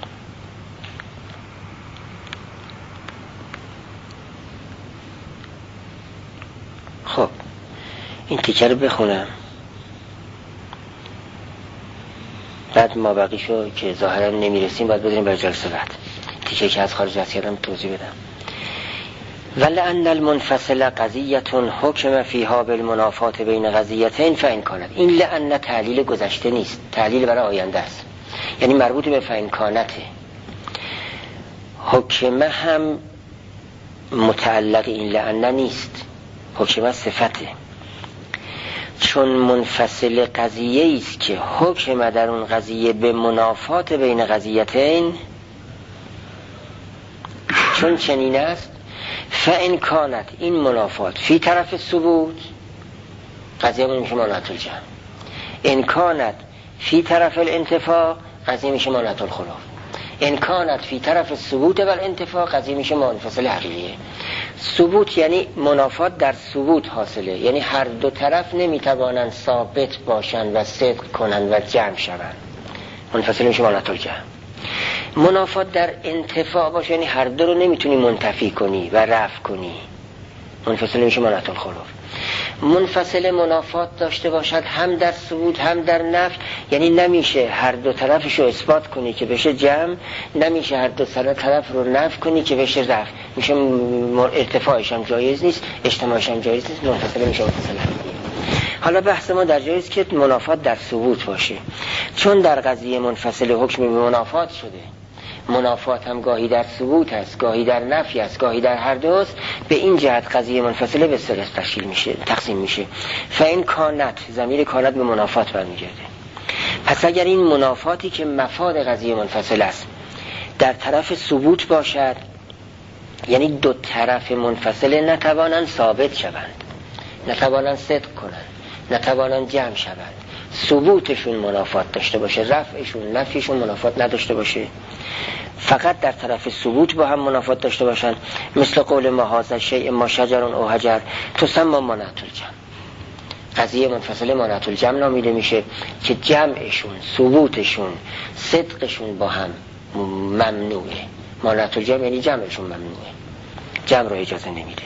خب این تیکه رو بخونم، بعد ما بقیشو که ظاهرا نمیرسیم باید بدونیم برای جلسه بعد. تیکه که از خارج از کردم توضیح بدم. ولأن المنفصل قضیة حکم فیها بالمنافات بین قضیتین فإن کانت. این لأن تعلیل گذشته نیست، تعلیل برای آینده است، یعنی مربوط به فإن کانته. حکم هم متعلق این لأن نیست، حکم صفته، چون منفصل قضیه است که حکم در اون قضیه به منافات بین قضیتین، چون چنین است فإن کانت این منافات فی طرف ثبوت، قضیه میشه مانعت الجمع. ان کانت فی طرف الانتفاع، قضیه میشه مانعت الخلف. ان کانت فی طرف ثبوت و الانتفاع، قضیه میشه منفصل حقیقیه. ثبوت یعنی منافات در ثبوت حاصله، یعنی هر دو طرف نمیتوانند ثابت باشند و صدق کنند و جمع شوند. منفصل میشه مانعت الجمع. منافات در انتفاع باشه، یعنی هر دو رو نمیتونی منتفی کنی و رفع کنی. منفصل میشه مانعت الخلف. منفصل منافات داشته باشد هم در ثبوت هم در نفی، یعنی نمیشه هر دو طرفش رو اثبات کنی که بشه جمع، نمیشه هر دو طرف رو نفی کنی که بشه رفع. میشه ارتفاعش هم جایز نیست، اجتماعش هم جایز نیست. منفصل میشه منفصل. حالا بحث ما در جایز که منافات در ثبوت باشه، چون در قضیه منفصل حکم به منافات شده. منافات هم گاهی در ثبوت است، گاهی در نفی است، گاهی در هر دوست. به این جهت قضیه منفصله به سه قسم تشکیل میشه، تقسیم میشه. فاین کانت، ضمیر کانت به منافات برمیگرده. پس اگر این منافاتی که مفاد قضیه منفصل است در طرف ثبوت باشد، یعنی دو طرف منفصله نتوانند ثابت شوند، نتوانند صدق کنند، نتوانند جمع شوند، ثبوتشون منافات داشته باشه، رفعشون نفیشون منافات نداشته باشه، فقط در طرف ثبوت با هم منافات داشته باشند، مثل قول ما هذا شیء ما شجر او حجر تسمى مانعة الجمع. قضیه منفصله مانعة الجمع نامیده میشه که جمعشون، ثبوتشون، صدقشون با هم ممنوعه. مانعة الجمع یعنی جمعشون ممنوعه، جمع رو اجازه نمیده.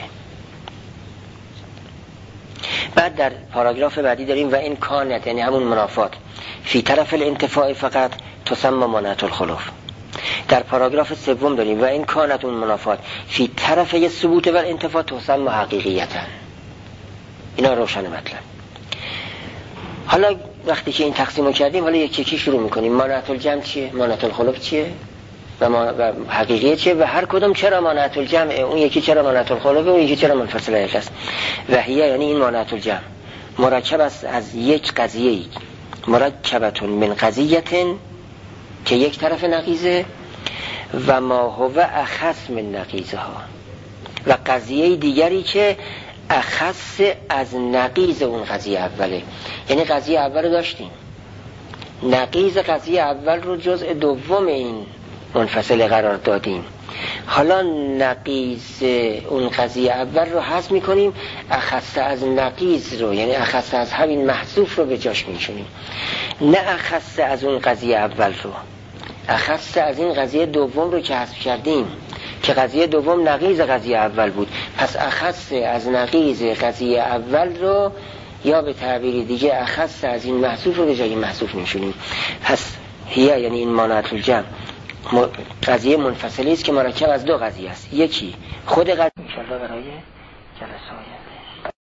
بعد در پاراگراف بعدی داریم و این کانت، یعنی همون منافات، فی طرف الانتفاع فقط تسمى مانعة الخلف. در پاراگراف سوم داریم و این کانت، اون منافات، فی طرف یه ثبوت و الانتفاع تسمى حقیقیتا. اینا روشن مطلب. حالا وقتی که این تقسیم رو کردیم، حالا یکی یکی شروع میکنیم. مانعة الجمع چیه؟ مانعة الخلف چیه؟ و, ما... و حقیقیه چیه؟ و هر کدوم چرا مانعة الجمع؟ اون یکی چرا مانعة الخلف؟ اون یکی چرا منفصله است؟ و هی یعنی این مانعة الجمع مرکب است از یک قضیه، مرکبتون من قضیه که یک طرف نقیزه و ما هو اخص من نقیزه ها، و قضیه دیگری که اخص از نقیز اون قضیه اوله. یعنی قضیه اول رو داشتیم، نقیز قضیه اول رو جزء دوم این منفصل قرار دادیم، حالا نقیز اون قضیه اول رو حذف میکنیم، اخص از نقیز رو، یعنی اخص از همین محذوف رو به جاش میشونیم. نه اخص از اون قضیه اول رو، اخص از این قضیه دوم رو که حذف کردیم، که قضیه دوم نقیض قضیه اول بود. پس اخص از نقیض قضیه اول رو، یا به تعبیر دیگه اخص از این محذوف رو به جای محذوف میشونیم. پس هیه یعنی این مانعة الجمع قضیه منفصلی است که مرکب از دو قضیه است. یکی خود قضیه، ان شاء الله برای جلسه آینده